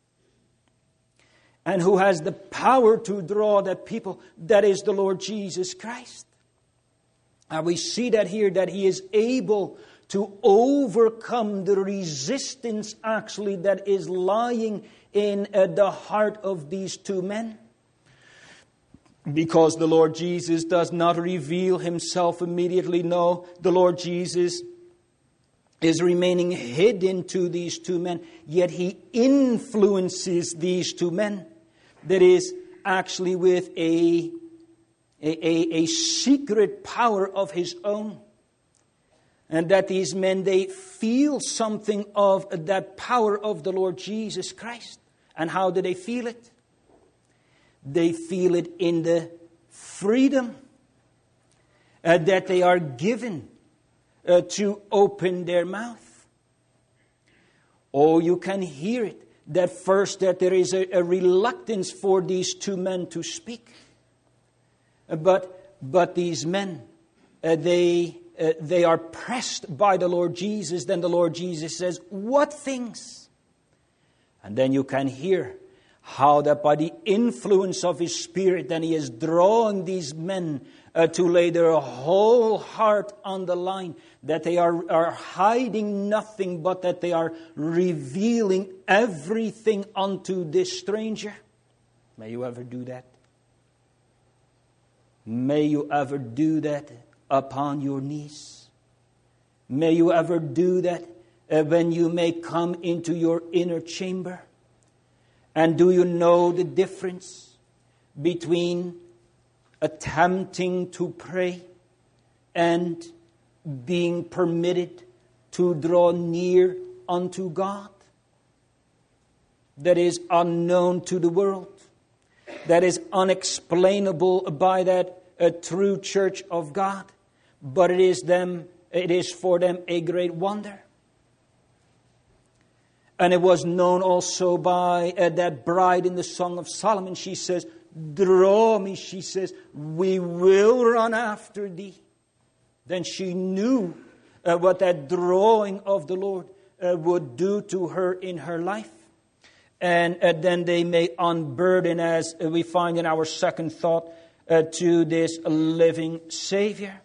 S1: And who has the power to draw that people? That is the Lord Jesus Christ. And we see that here, that He is able to overcome the resistance actually that is lying in uh, the heart of these two men. Because the Lord Jesus does not reveal Himself immediately. No, the Lord Jesus is remaining hidden to these two men. Yet He influences these two men. That is actually with a, a, a, a secret power of His own. And that these men, they feel something of that power of the Lord Jesus Christ. And how do they feel it? They feel it in the freedom uh, that they are given uh, to open their mouth. Oh, you can hear it. That first, that there is a, a reluctance for these two men to speak. Uh, but but these men, uh, they uh, they are pressed by the Lord Jesus. Then the Lord Jesus says, "What things?" And then you can hear how that by the influence of His Spirit, then He is drawing these men uh, to lay their whole heart on the line. That they are, are hiding nothing, but that they are revealing everything unto this stranger. May you ever do that? May you ever do that upon your knees? May you ever do that uh, when you may come into your inner chamber? And do you know the difference between attempting to pray and being permitted to draw near unto God? That is unknown to the world. That is unexplainable by that uh, true church of God. But it is them, it is for them a great wonder. And it was known also by uh, that bride in the Song of Solomon. She says, "Draw me," she says, "we will run after thee." Then she knew uh, what that drawing of the Lord uh, would do to her in her life. And uh, then they may unburden, as we find in our second thought, uh, to this living Savior.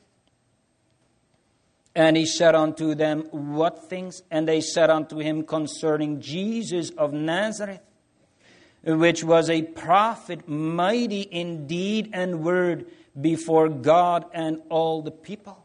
S1: And He said unto them, "What things?" And they said unto Him concerning Jesus of Nazareth, which was a prophet, mighty in deed and word before God and all the people.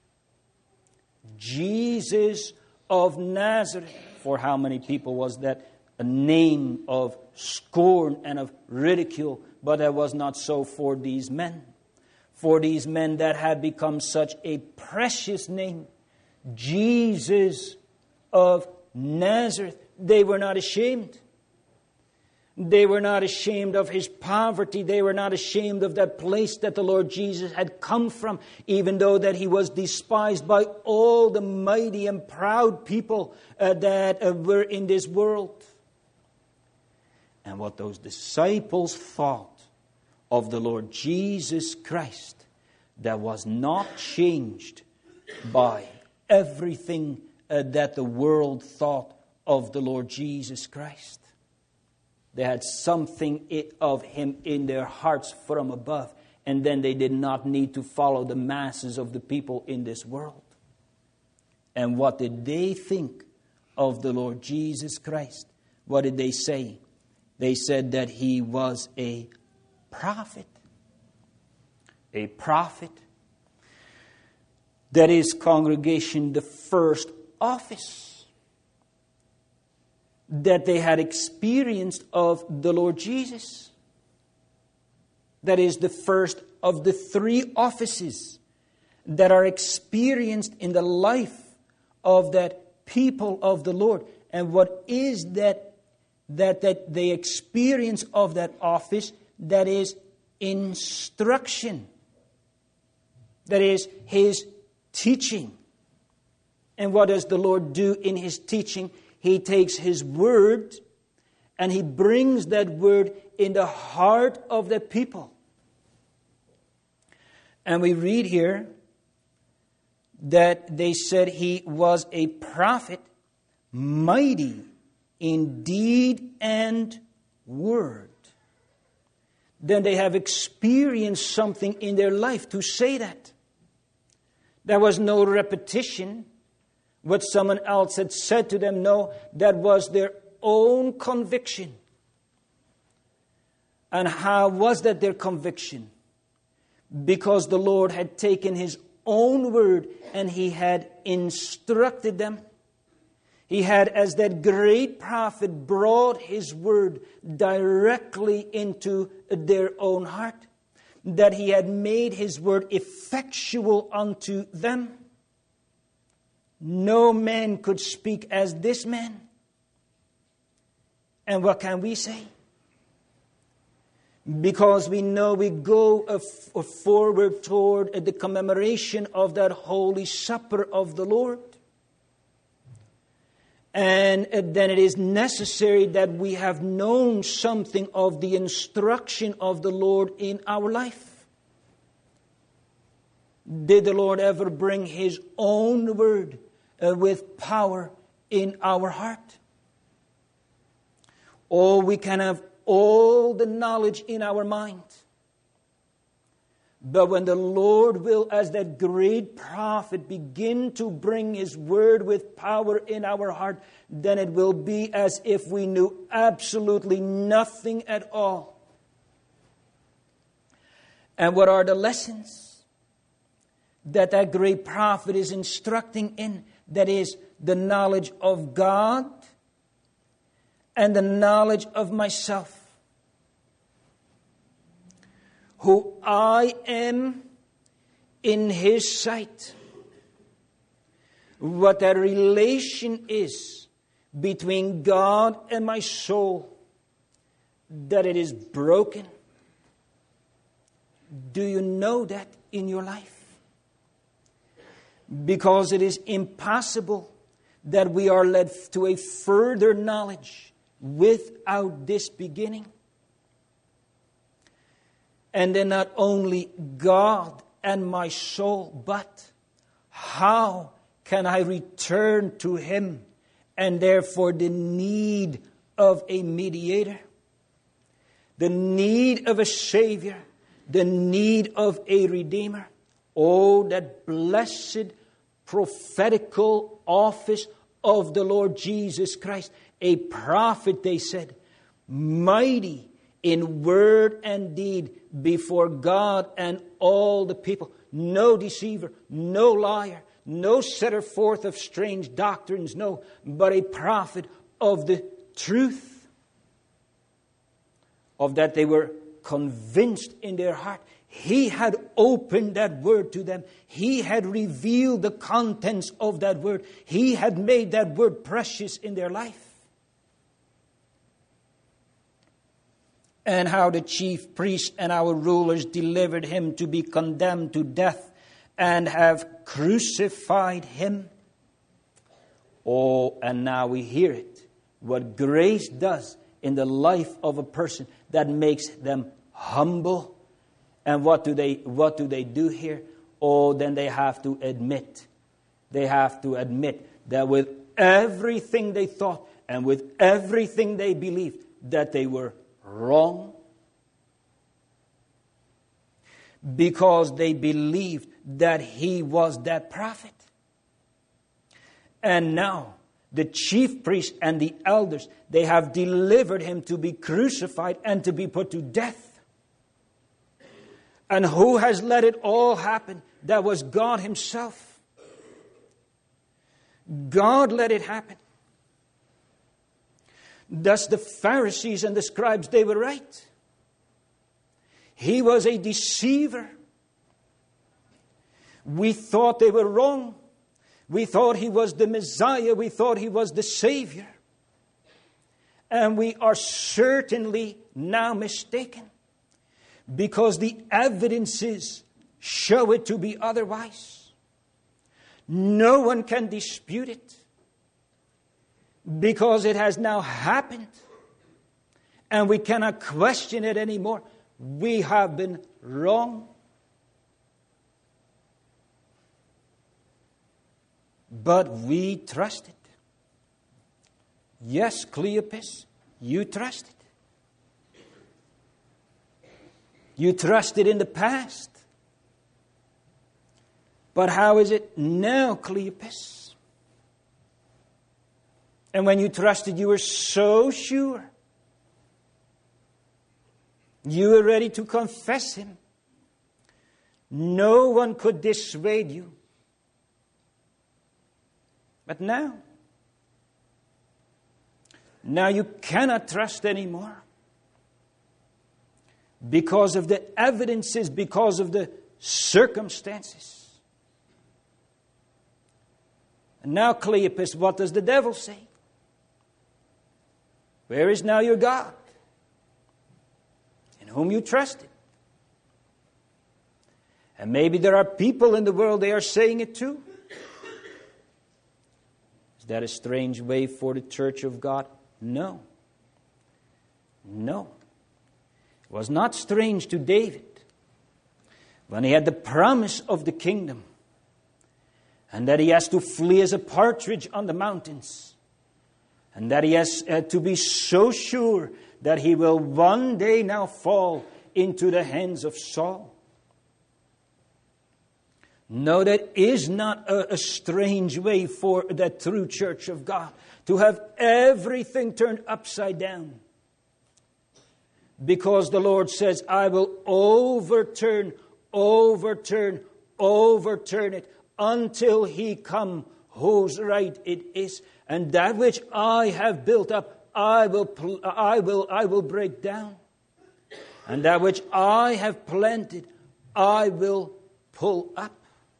S1: Jesus of Nazareth. For how many people was that a name of scorn and of ridicule? But that was not so for these men. For these men, that had become such a precious name. Jesus of Nazareth. They were not ashamed. They were not ashamed of His poverty. They were not ashamed of that place that the Lord Jesus had come from, even though that He was despised by all the mighty and proud people uh, that uh, were in this world. And what those disciples thought of the Lord Jesus Christ, that was not changed by everything uh, that the world thought of the Lord Jesus Christ. They had something of him in their hearts from above. And then they did not need to follow the masses of the people in this world. And what did they think of the Lord Jesus Christ? What did they say? They said that he was a prophet. A prophet. That is, congregation, the first office that they had experienced of the Lord Jesus. That is the first of the three offices that are experienced in the life of that people of the Lord. And what is that that, that they experience of that office? That is instruction. That is his teaching. And what does the Lord do in his teaching? He takes his word and he brings that word in the heart of the people. And we read here that they said he was a prophet, mighty in deed and word. Then they have experienced something in their life to say that. There was no repetition. What someone else had said to them. No, that was their own conviction. And how was that their conviction? Because the Lord had taken his own word and he had instructed them. He had, as that great prophet, brought his word directly into their own heart. That he had made his word effectual unto them. No man could speak as this man. And what can we say? Because we know we go a f- a forward toward the commemoration of that Holy Supper of the Lord. And then it is necessary that we have known something of the instruction of the Lord in our life. Did the Lord ever bring his own word uh, with power in our heart? Or we can have all the knowledge in our mind. But when the Lord will, as that great prophet, begin to bring his word with power in our heart, then it will be as if we knew absolutely nothing at all. And what are the lessons that that great prophet is instructing in? That is the knowledge of God and the knowledge of myself. Who I am in his sight. What that relation is between God and my soul. That it is broken. Do you know that in your life? Because it is impossible that we are led to a further knowledge without this beginning. And then not only God and my soul, but how can I return to him? And therefore the need of a mediator, the need of a Savior, the need of a Redeemer. Oh, that blessed prophetical office of the Lord Jesus Christ. A prophet, they said, mighty in word and deed before God and all the people. No deceiver, no liar, no setter forth of strange doctrines, no, but a prophet of the truth. Of that they were convinced in their heart. He had opened that word to them. He had revealed the contents of that word. He had made that word precious in their life. And how the chief priests and our rulers delivered him to be condemned to death and have crucified him. Oh, and now we hear it. What grace does in the life of a person that makes them humble. And what do they what do they do here? Oh, then they have to admit. They have to admit that with everything they thought and with everything they believed, that they were wrong? Because they believed that he was that prophet. And now, the chief priests and the elders, they have delivered him to be crucified and to be put to death. And who has let it all happen? That was God himself. God let it happen. Thus the Pharisees and the scribes, they were right. He was a deceiver. We thought they were wrong. We thought he was the Messiah. We thought he was the Savior. And we are certainly now mistaken, because the evidences show it to be otherwise. No one can dispute it, because it has now happened. And we cannot question it anymore. We have been wrong. But we trusted. Yes, Cleopas, you trusted. You trusted in the past. But how is it now, Cleopas? And when you trusted, you were so sure. You were ready to confess him. No one could dissuade you. But now, now you cannot trust anymore. Because of the evidences, because of the circumstances. And now, Cleopas, what does the devil say? Where is now your God, in whom you trusted? And maybe there are people in the world, they are saying it too. Is that a strange way for the church of God? No. No. It was not strange to David when he had the promise of the kingdom, and that he has to flee as a partridge on the mountains, and that he has uh, to be so sure that he will one day now fall into the hands of Saul. No, that is not a, a strange way for the true church of God, to have everything turned upside down. Because the Lord says, I will overturn, overturn, overturn it until he come whose right it is. And that which I have built up, I will, pl- I will, I will break down. And that which I have planted, I will pull up.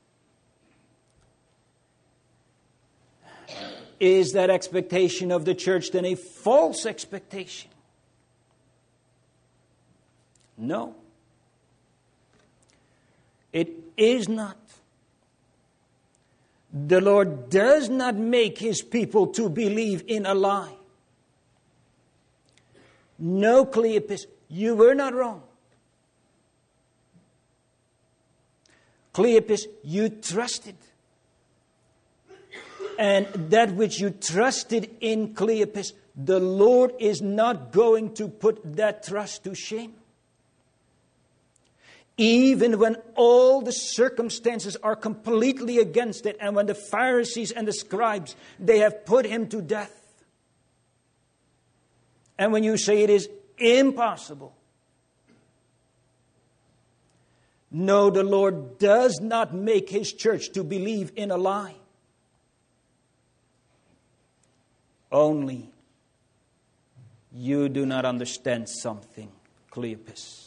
S1: Is that expectation of the church then a false expectation? No. It is not. The Lord does not make his people to believe in a lie. No, Cleopas, you were not wrong. Cleopas, you trusted. And that which you trusted in, Cleopas, the Lord is not going to put that trust to shame. Even when all the circumstances are completely against it, and when the Pharisees and the scribes, they have put him to death. And when you say it is impossible. No, the Lord does not make his church to believe in a lie. Only you do not understand something, Cleopas.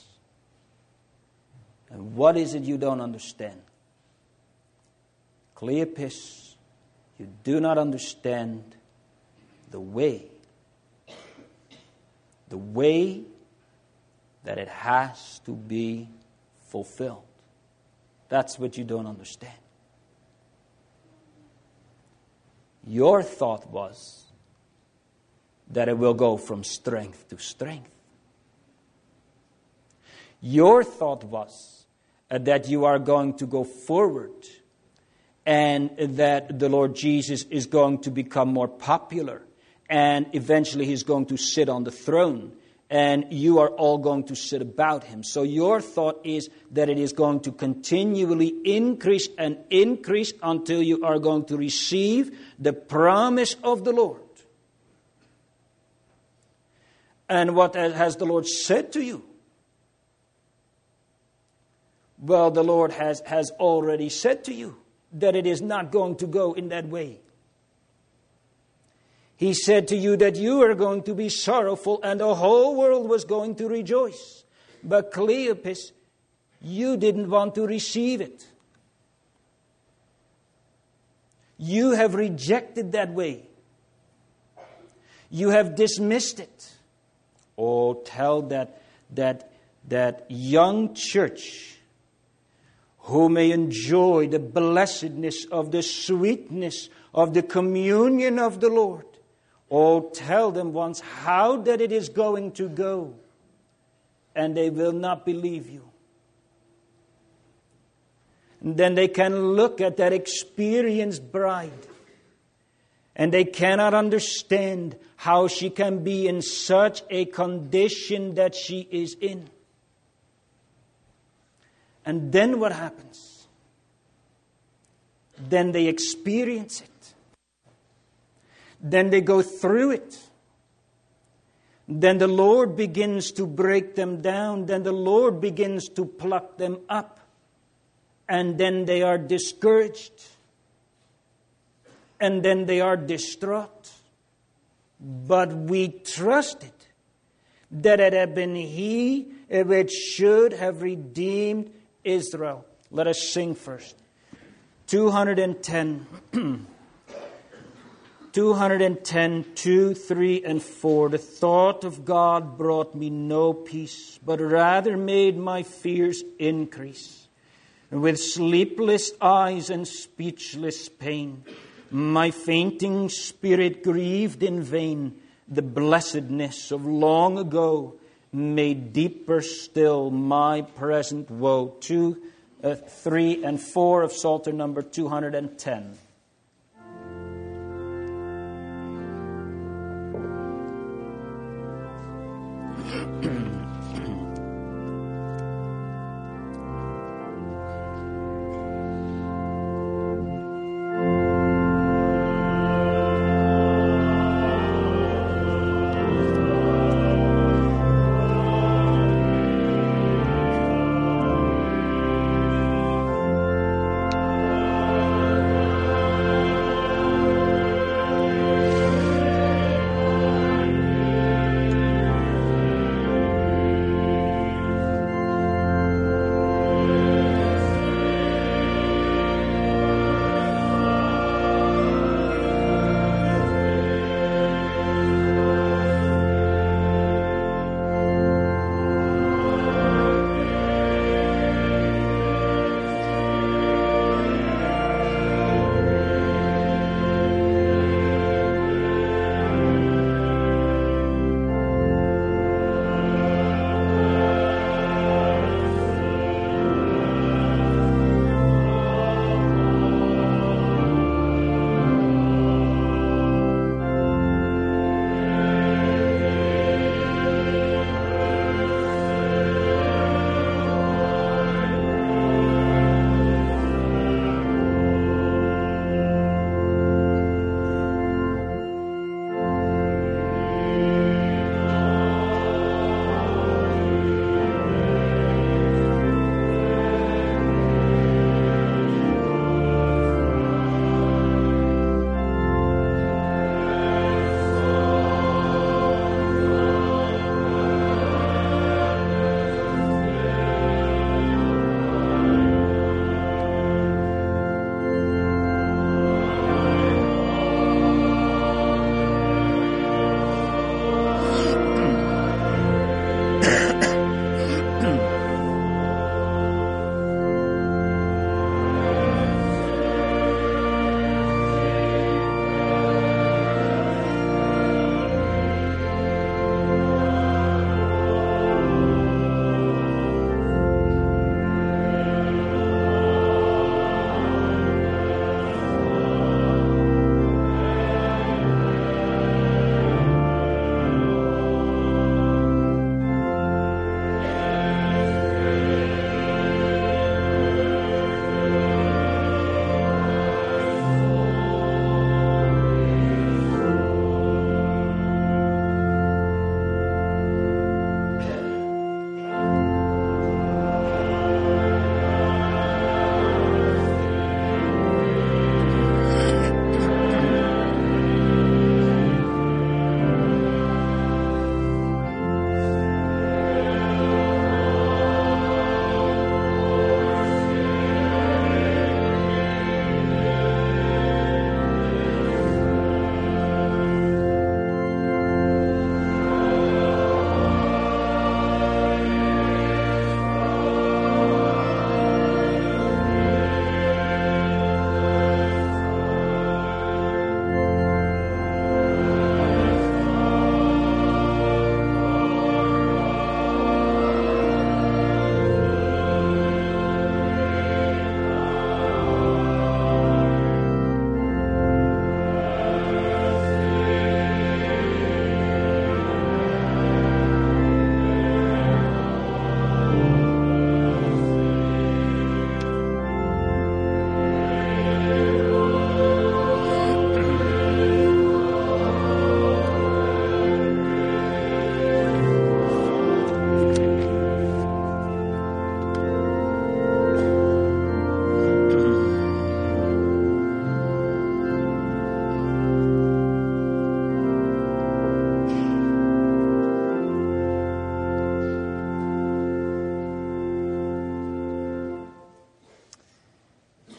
S1: And what is it you don't understand? Cleopas, you do not understand the way. The way that it has to be fulfilled. That's what you don't understand. Your thought was that it will go from strength to strength. Your thought was uh, that you are going to go forward and that the Lord Jesus is going to become more popular, and eventually he's going to sit on the throne, and you are all going to sit about him. So your thought is that it is going to continually increase and increase until you are going to receive the promise of the Lord. And what has the Lord said to you? Well, the Lord has, has already said to you that it is not going to go in that way. He said to you that you are going to be sorrowful and the whole world was going to rejoice. But Cleopas, you didn't want to receive it. You have rejected that way. You have dismissed it. Oh, tell that, that, that young church who may enjoy the blessedness of the sweetness of the communion of the Lord. Oh, tell them once how that it is going to go, and they will not believe you. And then they can look at that experienced bride, and they cannot understand how she can be in such a condition that she is in. And then what happens? Then they experience it. Then they go through it. Then the Lord begins to break them down. Then the Lord begins to pluck them up. And then they are discouraged. And then they are distraught. But we trusted that it had been He which should have redeemed Israel. Let us sing first. two hundred ten. two hundred ten, two, three, and four. The thought of God brought me no peace, but rather made my fears increase. And with sleepless eyes and speechless pain, my fainting spirit grieved in vain. The blessedness of long ago made deeper still my present woe. Two, uh, three, and four of Psalter number two hundred ten.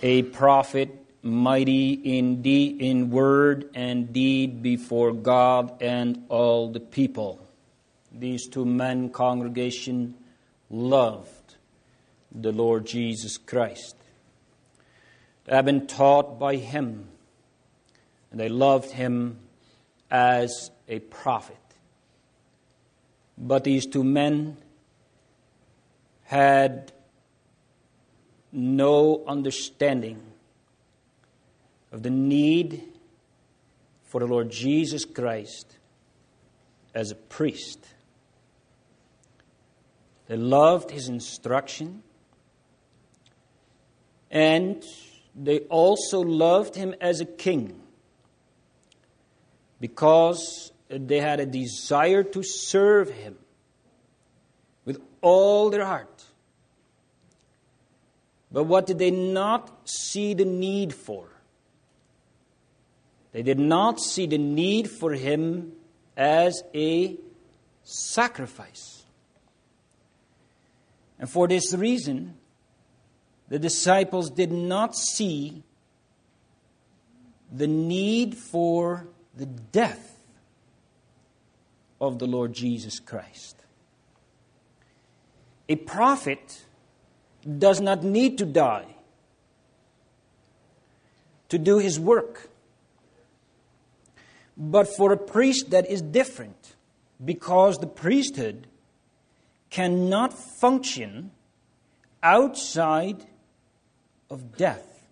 S1: a prophet mighty in deed, in word and deed before God and all the people. These two men, congregation, loved the Lord Jesus Christ. They have been taught by Him, and they loved Him as a prophet. But these two men had no understanding of the need for the Lord Jesus Christ as a priest. They loved His instruction, and they also loved Him as a king, because they had a desire to serve Him with all their heart. But what did they not see the need for? They did not see the need for Him as a sacrifice. And for this reason, the disciples did not see the need for the death of the Lord Jesus Christ. A prophet does not need to die to do his work. But for a priest, that is different, because the priesthood cannot function outside of death.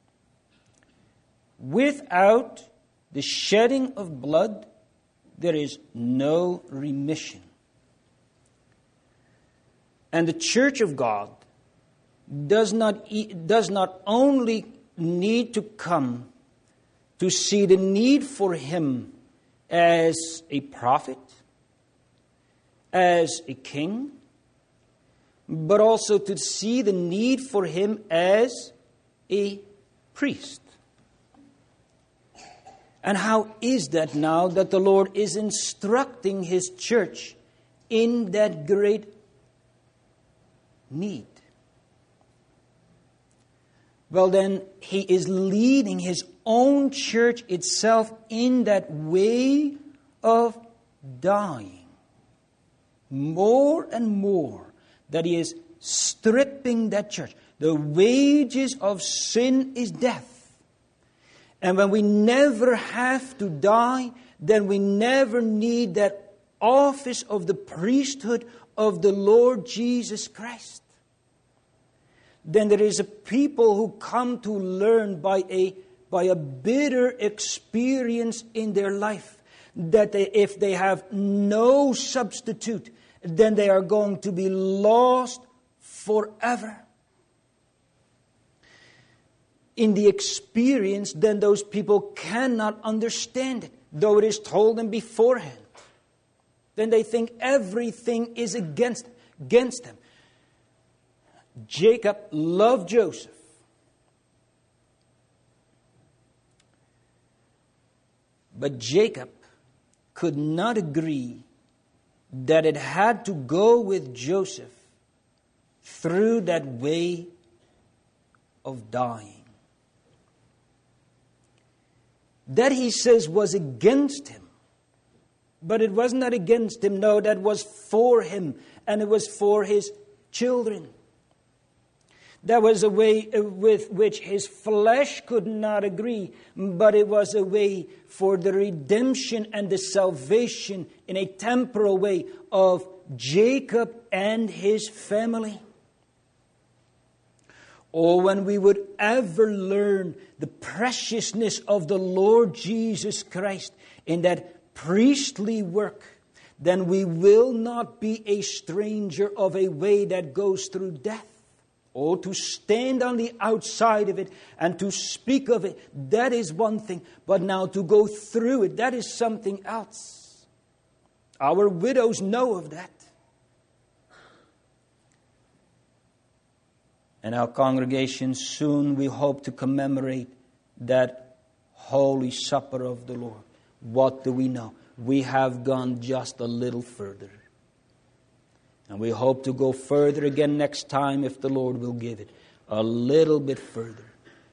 S1: Without the shedding of blood, there is no remission. And the Church of God does not, does not only need to come to see the need for Him as a prophet, as a king, but also to see the need for Him as a priest. And how is that now that the Lord is instructing His church in that great need? Well, then, He is leading His own church itself in that way of dying. More and more that He is stripping that church. The wages of sin is death. And when we never have to die, then we never need that office of the priesthood of the Lord Jesus Christ. Then there is a people who come to learn by a by a bitter experience in their life that they, if they have no substitute, then they are going to be lost forever. In the experience, then those people cannot understand it, though it is told them beforehand. Then they think everything is against, against them. Jacob loved Joseph. But Jacob could not agree that it had to go with Joseph through that way of dying. That, he says, was against him. But it was not against him. No, that was for him. And it was for his children. That was a way with which his flesh could not agree. But it was a way for the redemption and the salvation in a temporal way of Jacob and his family. Oh, when we would ever learn the preciousness of the Lord Jesus Christ in that priestly work, then we will not be a stranger of a way that goes through death. Oh, to stand on the outside of it and to speak of it, that is one thing. But now to go through it, that is something else. Our widows know of that. And our congregation, soon we hope to commemorate that Holy Supper of the Lord. What do we know? We have gone just a little further. And we hope to go further again next time if the Lord will give it. A little bit further.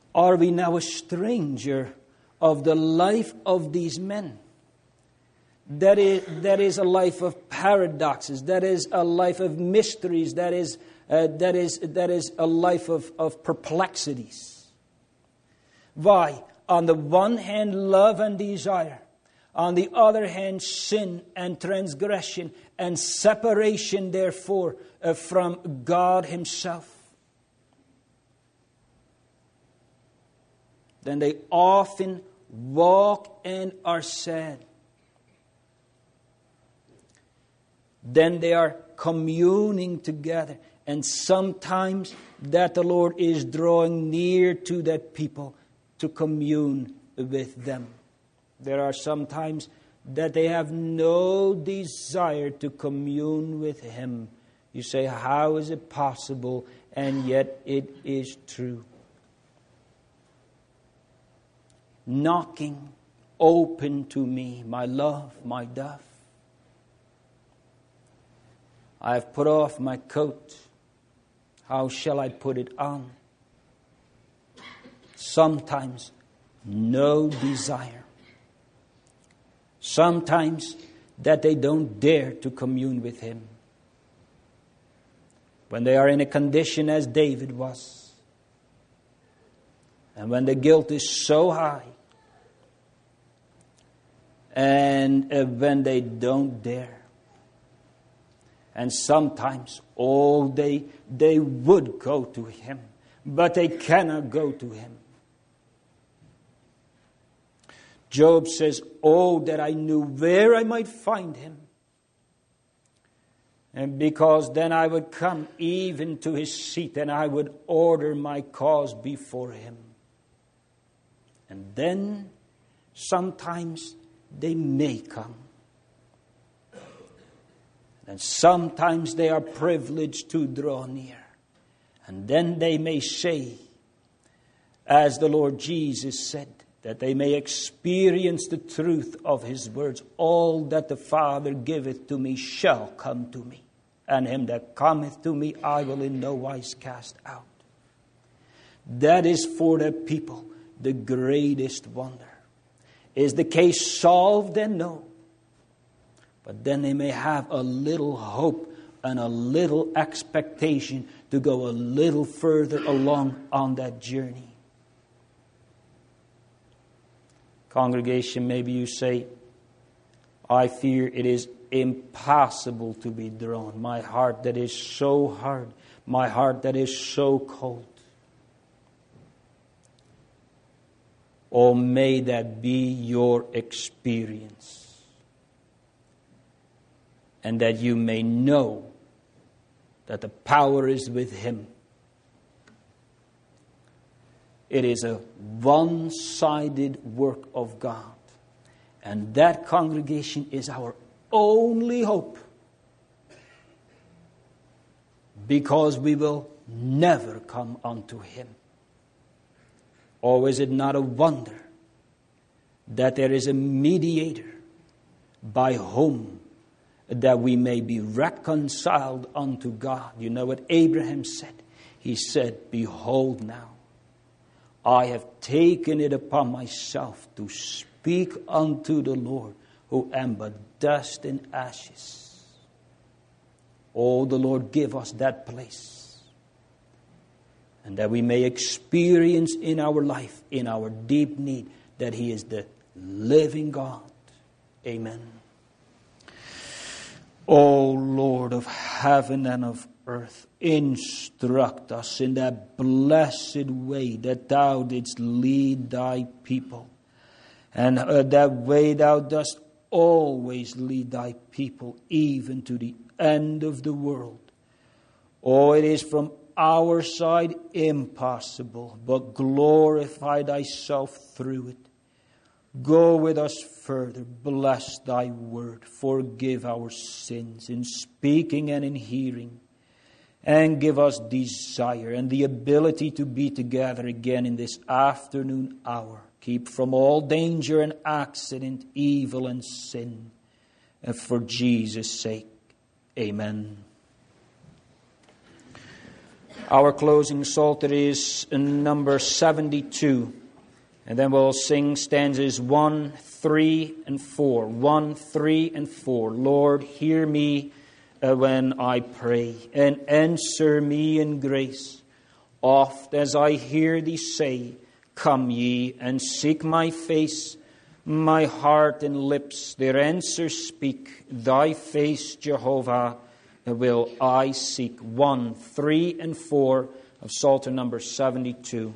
S1: Are we now a stranger of the life of these men? That is, that is a life of paradoxes. That is a life of mysteries. That is, uh, that is, that is a life of, of perplexities. Why? On the one hand, love and desire. On the other hand, sin and transgression and separation, therefore, uh, from God Himself. Then they often walk and are sad. Then they are communing together. And sometimes that the Lord is drawing near to that people to commune with them. There are some times that they have no desire to commune with Him. You say, how is it possible? And yet it is true. Knocking, open to me, my love, my dove. I have put off my coat. How shall I put it on? Sometimes no desire. Sometimes that they don't dare to commune with Him. When they are in a condition as David was, and when the guilt is so high, and uh, when they don't dare. And sometimes, oh, they, they would go to Him, but they cannot go to Him. Job says, oh, that I knew where I might find Him. And because then I would come even to His seat and I would order my cause before Him. And then sometimes they may come. And sometimes they are privileged to draw near. And then they may say, as the Lord Jesus said, that they may experience the truth of His words. All that the Father giveth to me shall come to me. And him that cometh to me I will in no wise cast out. That is for the people the greatest wonder. Is the case solved? Then no. But then they may have a little hope and a little expectation to go a little further along on that journey. Congregation, maybe you say, I fear it is impossible to be drawn. My heart that is so hard. My heart that is so cold. Oh, may that be your experience. And that you may know that the power is with Him. It is a one-sided work of God. And that, congregation, is our only hope. Because we will never come unto Him. Or is it not a wonder that there is a mediator by whom that we may be reconciled unto God? You know what Abraham said? He said, behold now, I have taken it upon myself to speak unto the Lord, who am but dust and ashes. Oh, the Lord give us that place. And that we may experience in our life, in our deep need, that He is the living God. Amen. O Lord of heaven and of earth, instruct us in that blessed way that Thou didst lead Thy people. And uh, that way Thou dost always lead Thy people, even to the end of the world. Oh, it is from our side impossible, but glorify Thyself through it. Go with us further. Bless Thy word. Forgive our sins in speaking and in hearing. And give us desire and the ability to be together again in this afternoon hour. Keep from all danger and accident, evil and sin. And for Jesus' sake, amen. Our closing psalter is number seventy-two. And then we'll sing stanzas one, three, and four. one, three, and four. Lord, hear me uh, when I pray, and answer me in grace. Oft as I hear thee say, come ye and seek my face, my heart and lips their answer speak. Thy face, Jehovah, will I seek. one, three, and four of Psalter number seventy-two.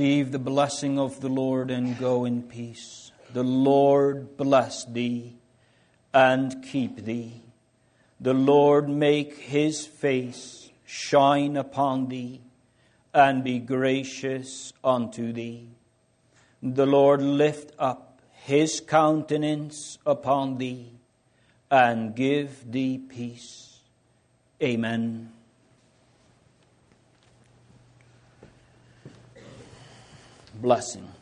S1: Receive the blessing of the Lord and go in peace. The Lord bless thee and keep thee. The Lord make his face shine upon thee and be gracious unto thee. The Lord lift up his countenance upon thee and give thee peace. Amen. Blessing.